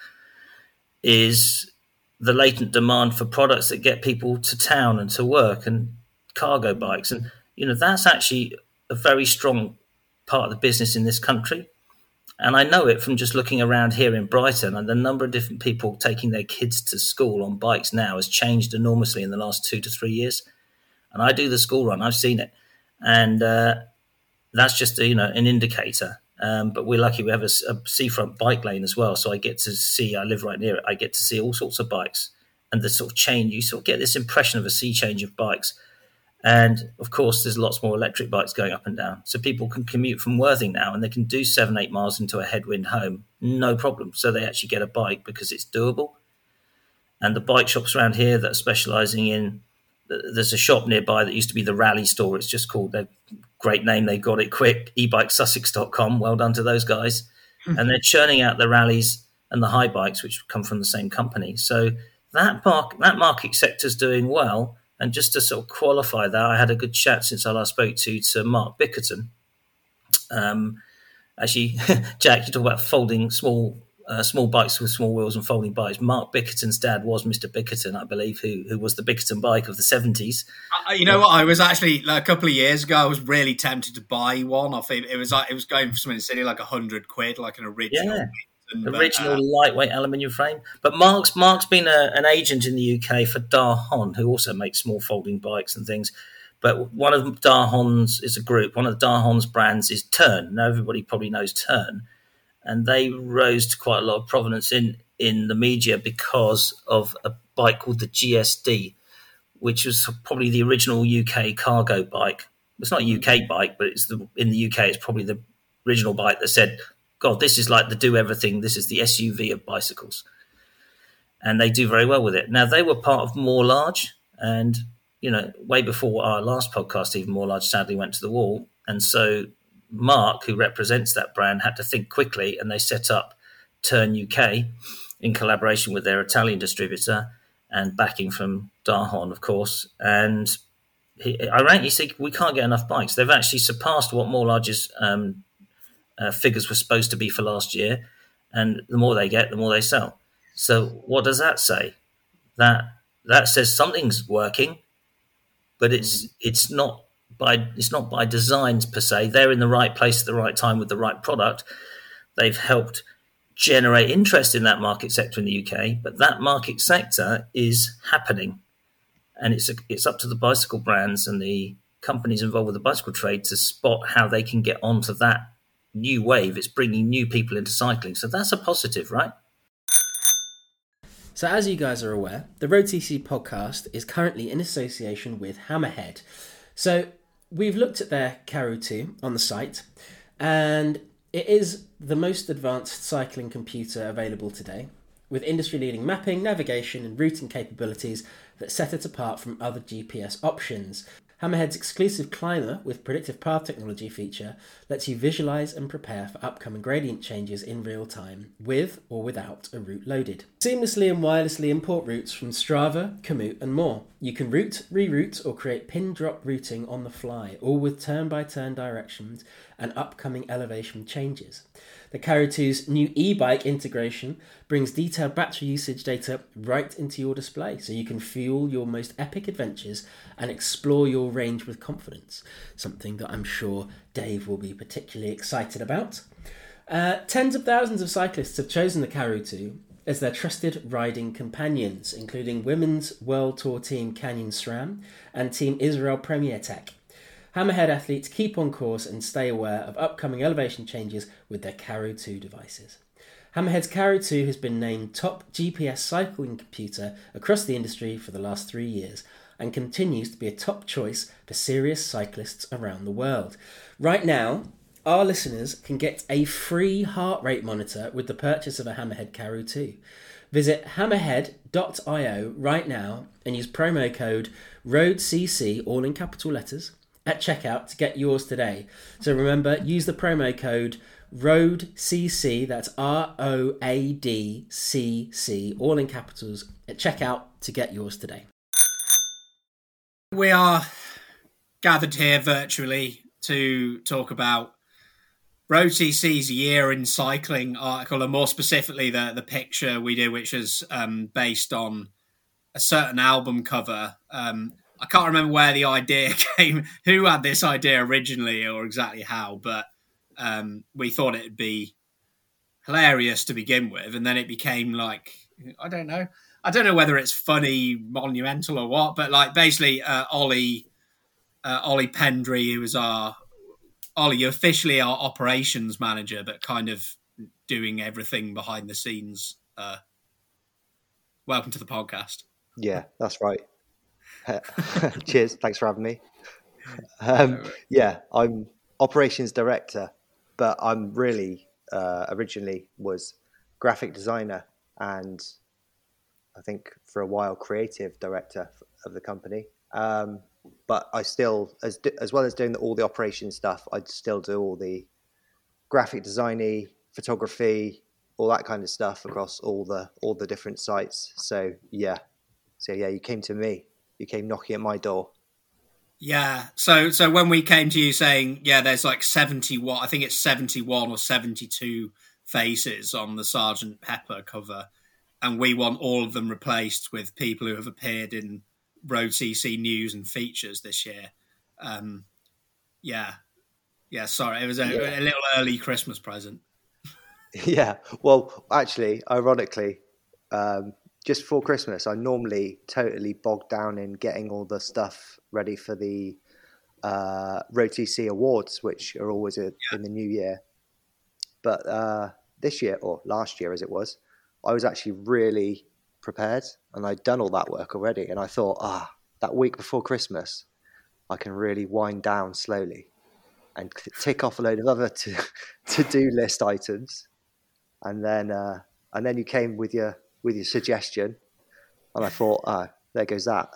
is the latent demand for products that get people to town and to work and cargo bikes. And, you know, that's actually a very strong part of the business in this country. And I know it from just looking around here in Brighton, and the number of different people taking their kids to school on bikes now has changed enormously in the last two to three years. And I do the school run, I've seen it. And uh, that's just, a, you know, an indicator. Um, but we're lucky we have a, a seafront bike lane as well. So I get to see, I live right near it, I get to see all sorts of bikes. And the sort of change, you sort of get this impression of a sea change of bikes. And, of course, there's lots more electric bikes going up and down. So people can commute from Worthing now and they can do seven, eight miles into a headwind home, no problem. So they actually get a bike because it's doable. And the bike shops around here that are specialising in, there's a shop nearby that used to be the Rally Store. It's just called, a great name, they got it quick, e bike sussex dot com. Well done to those guys. Mm-hmm. And they're churning out the rallies and the high bikes, which come from the same company. So that, mark, that market sector's doing well. And just to sort of qualify that, I had a good chat since I last spoke to, to Mark Bickerton. Um, actually, Jack, you talk about folding small uh, small bikes with small wheels and folding bikes. Mark Bickerton's dad was Mister Bickerton, I believe, who who was the Bickerton bike of the seventies. Uh, you know what? I was actually, like, a couple of years ago, I was really tempted to buy one. I think it was like it was going for something silly, like a hundred quid, like an original. Yeah. And, original but, uh, lightweight aluminium frame. But Mark's Mark's been a, an agent in the U K for Darhon, who also makes small folding bikes and things. But one of Darhon's is a group. One of the Darhon's brands is Tern. Now everybody probably knows Tern, and they rose to quite a lot of provenance in in the media because of a bike called the G S D, which was probably the original U K cargo bike. It's not a U K bike, but it's the in the U K it's probably the original bike that said, God, this is like the do everything. This is the S U V of bicycles. And they do very well with it. Now, they were part of More Large. And, you know, way before our last podcast, even More Large sadly went to the wall. And so Mark, who represents that brand, had to think quickly. And they set up Tern U K in collaboration with their Italian distributor and backing from Darhon, of course. And he, I rang, he said, we can't get enough bikes. They've actually surpassed what More Large's um, Uh, figures were supposed to be for last year, and the more they get, the more they sell. So what does that say? That that says something's working, but it's it's not by it's not by design per se. They're in the right place at the right time with the right product. They've helped generate interest in that market sector in the U K, but that market sector is happening, and it's a, it's up to the bicycle brands and the companies involved with the bicycle trade to spot how they can get onto that new wave. It's bringing new people into cycling, so that's a positive, right? So as you guys are aware, the Road C C podcast is currently in association with Hammerhead. So we've looked at their Karoo two on the site, and it is the most advanced cycling computer available today, with industry-leading mapping, navigation and routing capabilities that set it apart from other G P S options. Hammerhead's exclusive Climber with predictive path technology feature lets you visualize and prepare for upcoming gradient changes in real time, with or without a route loaded. Seamlessly and wirelessly import routes from Strava, Komoot and more. You can route, reroute or create pin drop routing on the fly, all with turn-by-turn directions and upcoming elevation changes. The Karoo two's new e-bike integration brings detailed battery usage data right into your display, so you can fuel your most epic adventures and explore your range with confidence, something that I'm sure Dave will be particularly excited about. Uh, tens of thousands of cyclists have chosen the Karoo two as their trusted riding companions, including Women's World Tour team Canyon SRAM and Team Israel Premier Tech. Hammerhead athletes keep on course and stay aware of upcoming elevation changes with their Karoo two devices. Hammerhead's Karoo two has been named top G P S cycling computer across the industry for the last three years, and continues to be a top choice for serious cyclists around the world. Right now, our listeners can get a free heart rate monitor with the purchase of a Hammerhead Karoo two. Visit hammerhead dot io right now and use promo code ROADCC, all in capital letters, at checkout to get yours today. So remember, use the promo code ROADCC, that's R O A D C C, all in capitals, at checkout to get yours today. We are gathered here virtually to talk about RoadCC's Year in Cycling article, and more specifically the, the picture we do, which is um, based on a certain album cover. Um, I can't remember where the idea came, who had this idea originally or exactly how, but um, we thought it'd be hilarious to begin with, and then it became like, I don't know. I don't know whether it's funny, monumental or what, but like basically uh, Ollie, uh, Ollie Pendry, who was our Ollie, you're officially our operations manager, but kind of doing everything behind the scenes. Uh, welcome to the podcast. Yeah, that's right. Cheers. Thanks for having me. Um, yeah, I'm operations director, but I'm really uh, originally was graphic designer and I think for a while creative director of the company. Um, But I still, as as well as doing all the operation stuff, I'd still do all the graphic designy, photography, all that kind of stuff across all the all the different sites. So yeah, so yeah, you came to me, you came knocking at my door. Yeah. So so when we came to you saying, yeah, there's like seventy what I think it's seventy one or seventy two faces on the Sergeant Pepper cover, and we want all of them replaced with people who have appeared in RoadCC news and features this year. Um, yeah. Yeah, sorry. It was a, yeah. a little early Christmas present. Yeah. Well, actually, ironically, um, just before Christmas, I'm normally totally bogged down in getting all the stuff ready for the uh, RoadCC awards, which are always a, yeah. in the new year. But uh, this year, or last year as it was, I was actually really prepared and I'd done all that work already, and I thought, ah, that week before Christmas I can really wind down slowly and tick off a load of other to to do list items, and then uh and then you came with your with your suggestion, and I thought, ah, there goes that.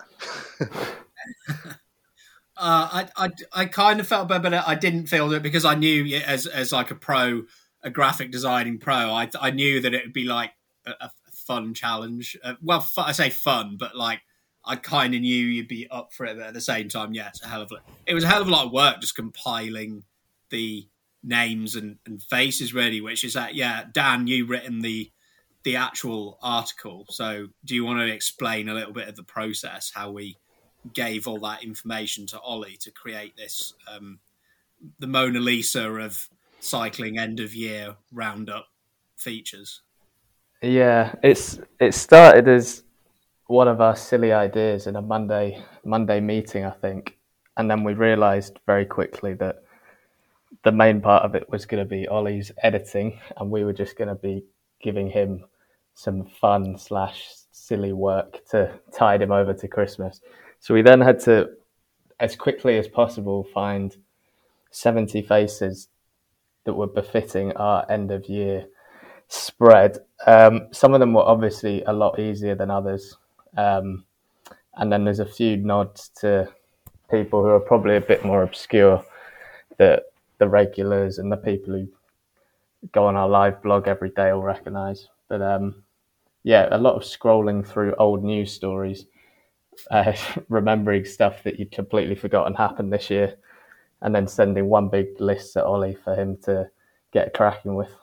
uh I, I I kind of felt bad, but I didn't feel that because I knew as as like a pro, a graphic designing pro, I I knew that it would be like a, a fun challenge. Uh, well, I say fun, but like I kind of knew you'd be up for it. But at the same time, yeah, it's a hell of a. It was a hell of a lot of work just compiling the names and, and faces, really. Which is that, yeah, Dan, you written the the actual article. So, do you want to explain a little bit of the process, how we gave all that information to Ollie to create this, um, the Mona Lisa of cycling end of year roundup features? Yeah, it's it started as one of our silly ideas in a Monday Monday meeting, I think, and then we realised very quickly that the main part of it was going to be Ollie's editing, and we were just going to be giving him some fun slash silly work to tide him over to Christmas. So we then had to, as quickly as possible, find seventy faces that were befitting our end of year spread. Um, some of them were obviously a lot easier than others. Um, and then there's a few nods to people who are probably a bit more obscure that the regulars and the people who go on our live blog every day will recognise. But um, yeah, a lot of scrolling through old news stories, uh, remembering stuff that you'd completely forgotten happened this year, and then sending one big list to Ollie for him to get cracking with.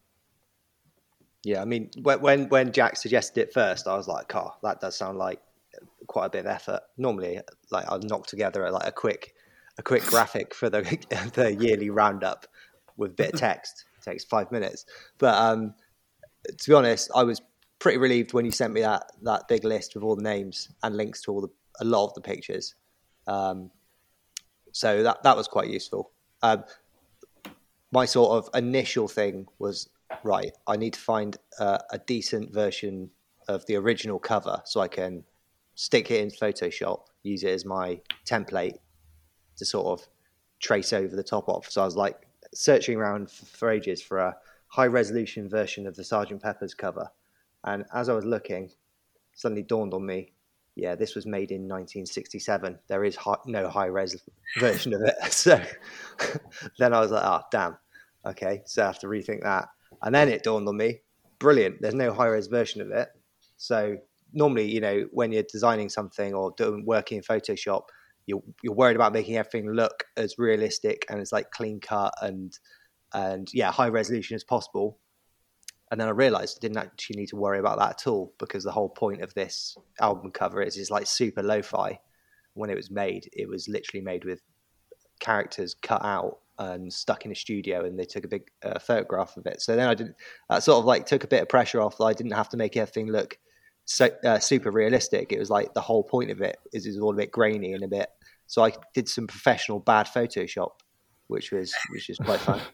Yeah, I mean, when when Jack suggested it first, I was like, "Oh, that does sound like quite a bit of effort." Normally, like I'll knock together like a quick a quick graphic for the the yearly roundup with a bit of text. It takes five minutes. But um, to be honest, I was pretty relieved when you sent me that that big list with all the names and links to all the a lot of the pictures. Um, so that that was quite useful. Um, my sort of initial thing was, right, I need to find uh, a decent version of the original cover so I can stick it in Photoshop, use it as my template to sort of trace over the top of. So I was like searching around for ages for a high resolution version of the Sergeant Pepper's cover. And as I was looking, suddenly dawned on me, yeah, this was made in nineteen sixty-seven. There is high, no high res version of it. So then I was like, oh, damn. Okay, so I have to rethink that. And then it dawned on me, brilliant. There's no high res version of it. So normally, you know, when you're designing something or doing working in Photoshop, you're, you're worried about making everything look as realistic and as like clean cut and, and yeah, high resolution as possible. And then I realized I didn't actually need to worry about that at all, because the whole point of this album cover is is like super lo-fi. When it was made, it was literally made with characters cut out and stuck in a studio, and they took a big uh, photograph of it. So then I didn't, that sort of like took a bit of pressure off. I didn't have to make everything look so uh, super realistic. It was like the whole point of it is is all a bit grainy and a bit. So I did some professional bad Photoshop, which was which is quite fun.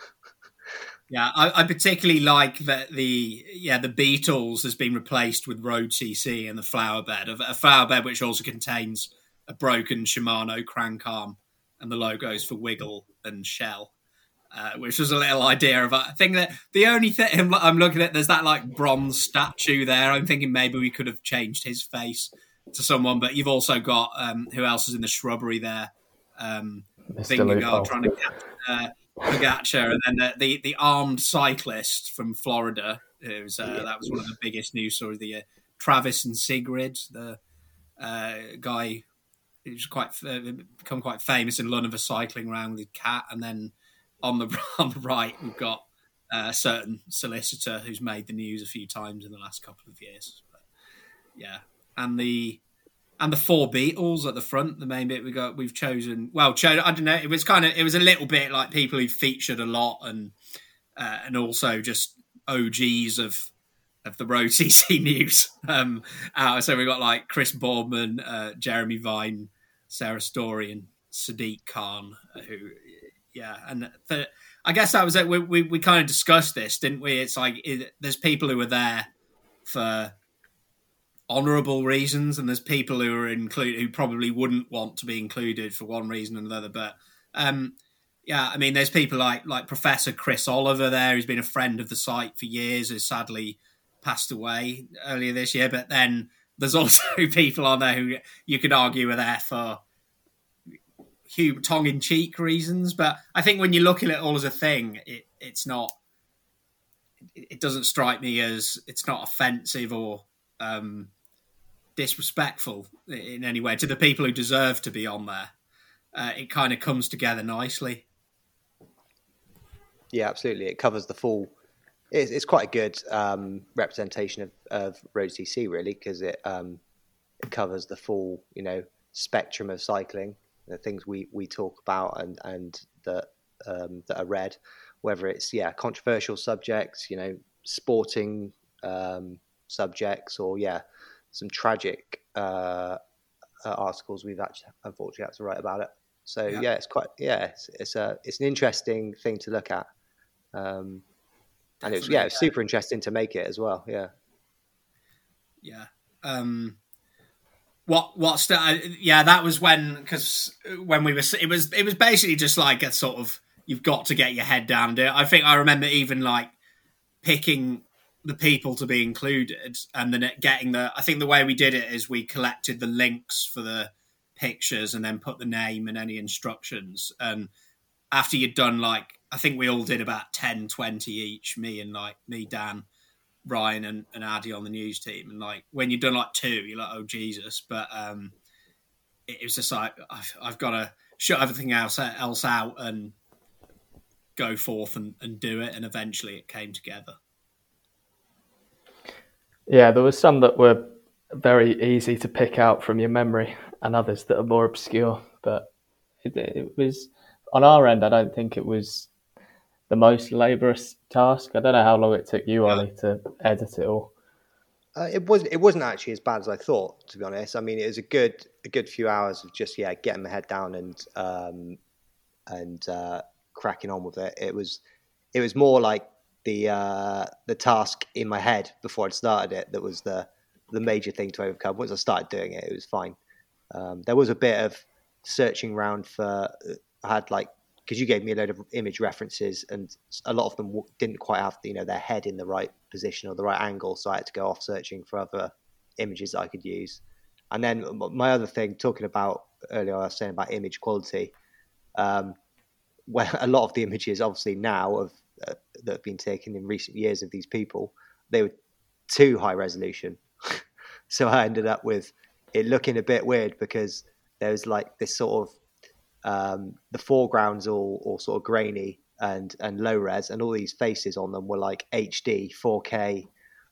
Yeah, I, I particularly like that the yeah the Beatles has been replaced with Road C C and the flower bed, a, a flower bed which also contains a broken Shimano crank arm and the logos for Wiggle and Shell, uh, which was a little idea of. I think that the only thing I'm looking at, there's that like bronze statue there. I'm thinking maybe we could have changed his face to someone, but you've also got um, who else is in the shrubbery there? Um, thinking, oh, trying to get. Uh, Pogacar, and then the, the the armed cyclist from Florida, who's uh, that was one of the biggest news stories of the year. Travis and Sigrid, the uh, guy who's quite uh, become quite famous in London for cycling around with his cat, and then on the on the right we've got a certain solicitor who's made the news a few times in the last couple of years. But, yeah, and the. And the four Beatles at the front, the main bit we got, we've chosen. Well, cho- I don't know. It was kind of, it was a little bit like people who featured a lot, and uh, and also just O Gs of of the Road C C news. Um, uh, so we got like Chris Boardman, uh, Jeremy Vine, Sarah Story, and Sadiq Khan. Who, yeah, and the, I guess that was it. We, we we kind of discussed this, didn't we? It's like it, there's people who are there for honourable reasons, and there's people who are included who probably wouldn't want to be included for one reason or another. But um, yeah, I mean, there's people like like Professor Chris Oliver there, who's been a friend of the site for years, who sadly passed away earlier this year. But then there's also people on there who you could argue are there for tongue-in-cheek reasons. But I think when you look at it all as a thing, it, it's not. It doesn't strike me as it's not offensive or um, disrespectful in any way to the people who deserve to be on there. Uh, it kind of comes together nicely. Yeah, absolutely. It covers the full. It's, it's quite a good um, representation of, of Road C C, really, because it um, it covers the full, you know, spectrum of cycling, the things we, we talk about and and that um, that are read, whether it's yeah controversial subjects, you know, sporting um, subjects, or yeah. some tragic uh, uh, articles we've actually unfortunately had to write about it. So yeah, yeah it's quite yeah, it's, it's a it's an interesting thing to look at, um, and it's yeah, it's super interesting to make it as well. Yeah, yeah. Um, what what's the, yeah, that was when because when we were it was it was basically just like a sort of you've got to get your head down and do it. I think I remember even like picking the people to be included and then getting the I think the way we did it is we collected the links for the pictures and then put the name and any instructions, and after you'd done like I think we all did about ten, twenty each, me and like me, Dan, Ryan and, and Addy on the news team, and like when you've done like two you're like oh Jesus, but um it, it was just like I've, I've got to shut everything else else out and go forth and, and do it, and eventually it came together. Yeah, there was some that were very easy to pick out from your memory and others that are more obscure. But it, it was, on our end, I don't think it was the most laborious task. I don't know how long it took you, Ollie, to edit it all. Uh, it was. It wasn't actually as bad as I thought, to be honest. I mean, it was a good, a good few hours of just yeah, getting my head down and um, and uh, cracking on with it. It was, it was more like the uh, the task in my head before I'd started it that was the the major thing to overcome. Once I started doing it, it was fine. Um, there was a bit of searching around for. I had like because you gave me a load of image references, and a lot of them didn't quite have you know their head in the right position or the right angle, so I had to go off searching for other images that I could use. And then my other thing, talking about earlier, I was saying about image quality. Um, where a lot of the images, obviously now of uh, that have been taken in recent years of these people, they were too high resolution. So I ended up with it looking a bit weird because there was like this sort of um, the foreground's all, all sort of grainy and and low res, and all these faces on them were like H D, four K.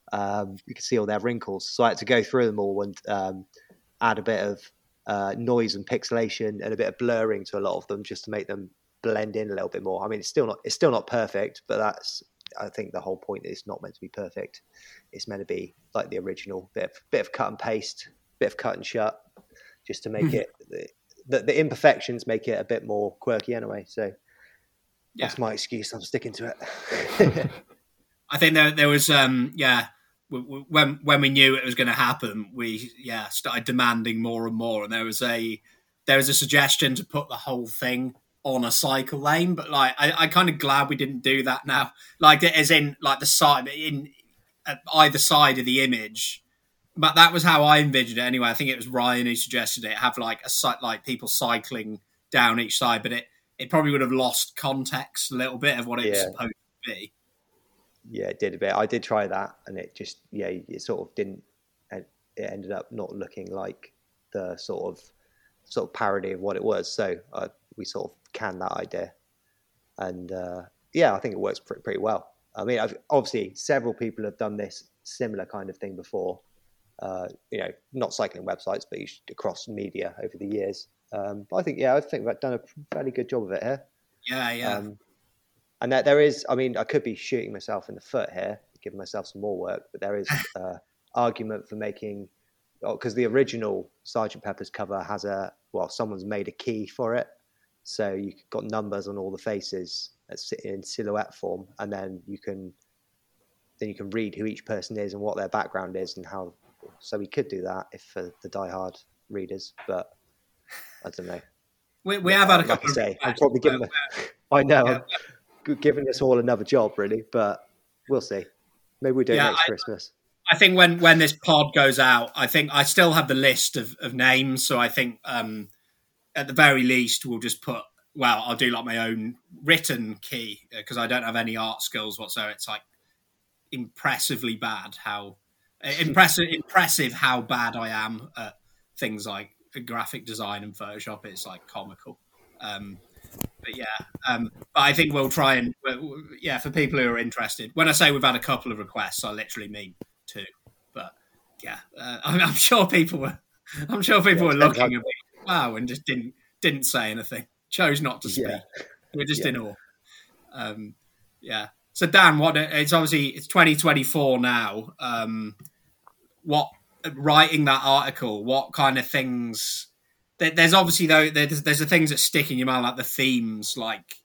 Um, you can see all their wrinkles. So I had to go through them all and um, add a bit of uh, noise and pixelation and a bit of blurring to a lot of them just to make them blend in a little bit more. I mean, it's still not it's still not perfect, but that's I think the whole point is not meant to be perfect. It's meant to be like the original, bit of, bit of cut and paste, bit of cut and shut, just to make it the, the imperfections make it a bit more quirky anyway. So yeah. That's my excuse. I'm sticking to it. I think there there was um yeah when when we knew it was going to happen, we yeah started demanding more and more, and there was a there was a suggestion to put the whole thing on a cycle lane, but like I, I kind of glad we didn't do that now. Like as in like the side in at either side of the image, but that was how I envisioned it anyway. I think it was Ryan who suggested it have like a site like people cycling down each side, but it it probably would have lost context a little bit of what it's yeah. supposed to be. Yeah, it did a bit. I did try that, and it just yeah, it sort of didn't. It ended up not looking like the sort of sort of parody of what it was. So uh, we sort of canned that idea, and uh, yeah, I think it works pretty, pretty well. I mean, I've, obviously, several people have done this similar kind of thing before. Uh, you know, not cycling websites, but across media over the years. Um, but I think yeah, I think we've done a fairly good job of it here. Yeah, yeah. Um, And that there is, I mean, I could be shooting myself in the foot here, giving myself some more work, but there is uh, argument for making, because the original Sergeant Pepper's cover has a, well, someone's made a key for it. So you've got numbers on all the faces in silhouette form, and then you can, then you can read who each person is and what their background is and how, so we could do that if for the diehard readers, but I don't know. We, we have had a like couple I say, of I'm probably giving them, I know, yeah. I'm giving us all another job, really, but we'll see. Maybe we do yeah, it next I, Christmas. I think when, when this pod goes out, I think I still have the list of, of names, so I think um, at the very least we'll just put, well, I'll do like my own written key, because I don't have any art skills whatsoever. It's like impressively bad how, impressive, impressive how bad I am at things like graphic design and Photoshop. It's like comical. Um, but yeah, um, but I think we'll try and, yeah, for people who are interested, when I say we've had a couple of requests, I literally mean two, but yeah, uh, I'm, I'm sure people were, I'm sure people yeah, were looking at me, wow, and just didn't, didn't say anything, chose not to speak. Yeah. We're just yeah. in awe. Um, yeah. So Dan, what, it's obviously, it's twenty twenty-four now. Um, what, writing that article, what kind of things, there's obviously though there's, there's the things that stick in your mind, like the themes, like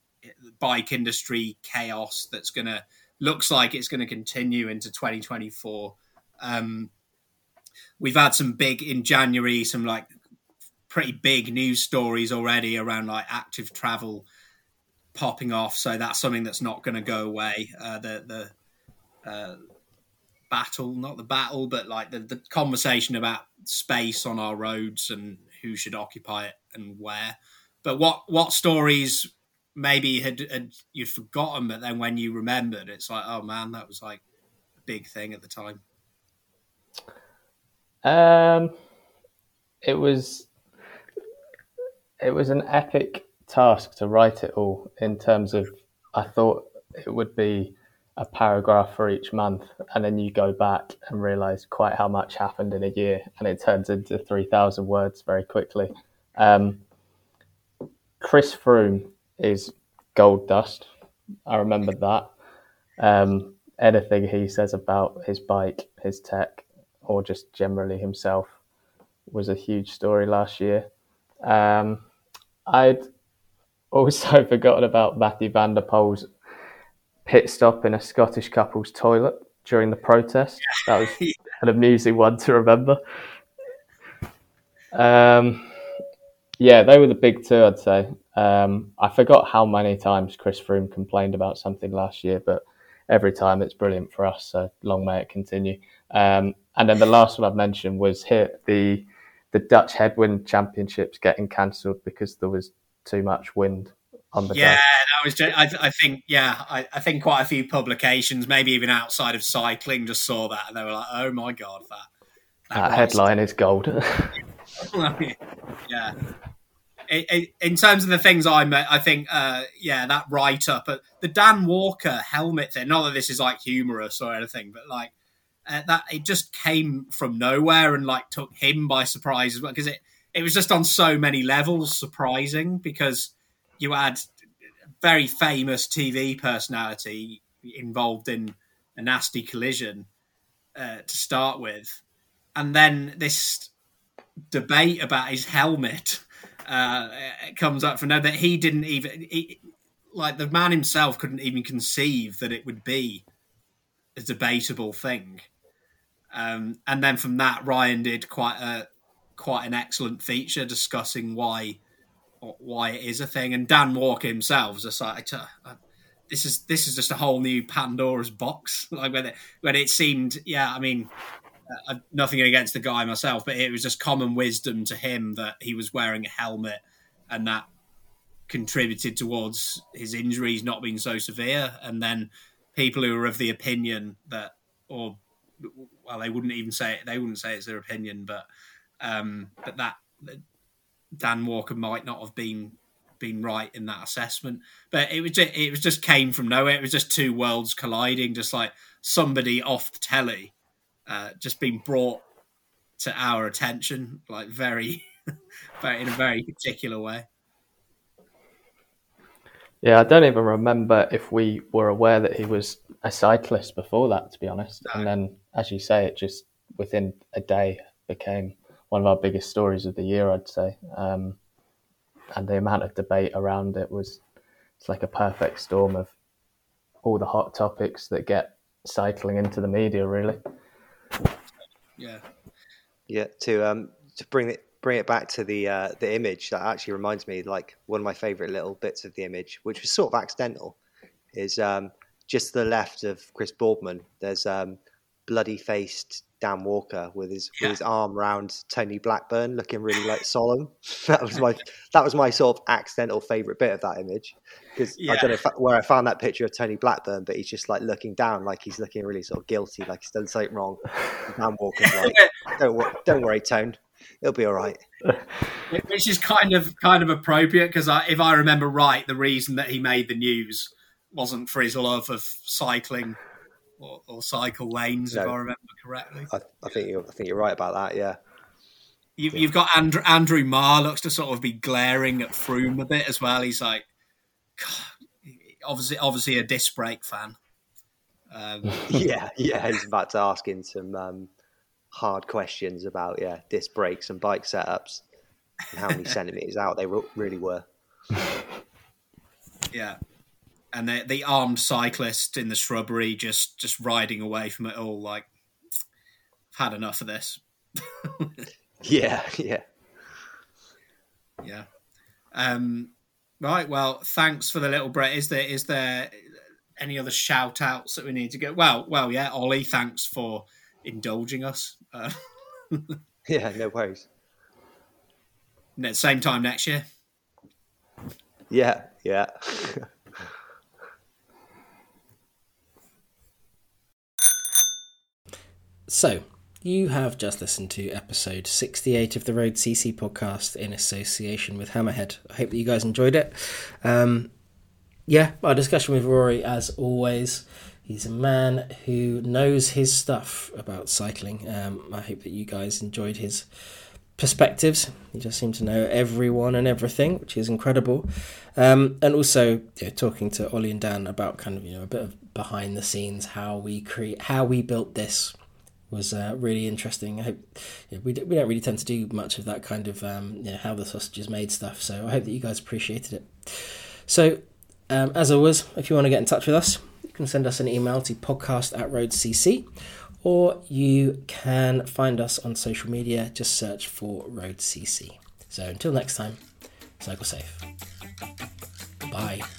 bike industry chaos that's gonna looks like it's gonna continue into twenty twenty-four. Um, we've had some big in January, some like pretty big news stories already around like active travel popping off. So that's something that's not going to go away. Uh, the the uh, battle, not the battle, but like the, the conversation about space on our roads and who should occupy it and where. But what what stories maybe had, had you'd forgotten, but then when you remembered, it's like, oh man, that was like a big thing at the time. Um, it was it was an epic task to write it all. In terms of, I thought it would be a paragraph for each month, and then you go back and realise quite how much happened in a year, and it turns into three thousand words very quickly. Um, Chris Froome is gold dust. I remembered that. Um, anything he says about his bike, his tech, or just generally himself was a huge story last year. Um, I'd also forgotten about Matthew van der Poel's pit stop in a Scottish couple's toilet during the protest. That was an amusing one to remember. Um, yeah, they were the big two, I'd say. Um, I forgot how many times Chris Froome complained about something last year, but every time it's brilliant for us, so long may it continue. Um, and then the last one I've mentioned was here, the the Dutch Headwind Championships getting cancelled because there was too much wind on the yeah, day. that was just, I, I think, yeah, I, I think quite a few publications, maybe even outside of cycling, just saw that and they were like, oh my God, that, that, that headline is gold. Yeah. It, it, in terms of the things I met, I think, uh, yeah, that write-up, uh, the Dan Walker helmet thing, not that this is like humorous or anything, but like uh, that, it just came from nowhere and like took him by surprise as well, because it, it was just on so many levels surprising, because you had a very famous T V personality involved in a nasty collision uh, to start with, and then this debate about his helmet uh, comes up from now that he didn't even he, like the man himself couldn't even conceive that it would be a debatable thing. Um, and then from that, Ryan did quite a quite an excellent feature discussing why why it is a thing. And Dan Walker himself was just like, uh, this is this is just a whole new Pandora's box. Like when it when it seemed, yeah, I mean. Uh, nothing against the guy myself, but it was just common wisdom to him that he was wearing a helmet, and that contributed towards his injuries not being so severe. And then people who are of the opinion that, or well, they wouldn't even say it, they wouldn't say it's their opinion, but um, but that, that Dan Walker might not have been been right in that assessment. But it was just, it was just came from nowhere. It was just two worlds colliding, just like somebody off the telly. Uh, just being brought to our attention, like very, very in a very particular way. Yeah, I don't even remember if we were aware that he was a cyclist before that, to be honest. No. And then, as you say, it just within a day became one of our biggest stories of the year, I'd say. Um, and the amount of debate around it was, it's like a perfect storm of all the hot topics that get cycling into the media, really. Yeah, yeah. To um to bring it bring it back to the uh, the image, that actually reminds me, like one of my favourite little bits of the image, which was sort of accidental, is um just to the left of Chris Boardman. There's um bloody faced Dan Walker with his yeah. with his arm around Tony Blackburn, looking really like solemn. That was my that was my sort of accidental favourite bit of that image, because yeah. I don't know if, where I found that picture of Tony Blackburn, but he's just like looking down, like he's looking really sort of guilty, like he's done something wrong. Dan Walker's like, don't worry, don't worry, Tone, it'll be all right. Which is kind of kind of appropriate, because I, if I remember right, the reason that he made the news wasn't for his love of cycling. Or, or cycle lanes, no, if I remember correctly. I, I think you're, I think you're right about that. Yeah, you, yeah. You've got Andrew, Andrew Marr looks to sort of be glaring at Froome a bit as well. He's like, God, obviously, obviously a disc brake fan. Um, yeah, yeah. He's about to ask him some um, hard questions about yeah disc brakes and bike setups and how many centimeters out they really were. Yeah. And the, the armed cyclist in the shrubbery just, just riding away from it all, like, I've had enough of this. yeah, yeah. Yeah. Um, right, well, thanks for the little break. Is there is there any other shout-outs that we need to get? Well, well, yeah, Ollie, thanks for indulging us. Uh, yeah, no worries. Same time next year? Yeah, yeah. So, you have just listened to episode sixty-eight of the Road C C podcast in association with Hammerhead. I hope that you guys enjoyed it. Um, yeah, our discussion with Rory, as always, he's a man who knows his stuff about cycling. Um, I hope that you guys enjoyed his perspectives. He just seemed to know everyone and everything, which is incredible. Um, and also, you know, talking to Ollie and Dan about kind of, you know, a bit of behind the scenes, how we create, how we built this. Was uh, really interesting. I hope you know, we, we don't really tend to do much of that kind of um, you know, how the sausage is made stuff, so I hope that you guys appreciated it. So, um, as always, if you want to get in touch with us, you can send us an email to podcast at roadcc, or you can find us on social media. Just search for Road C C. So until next time, cycle safe. Bye.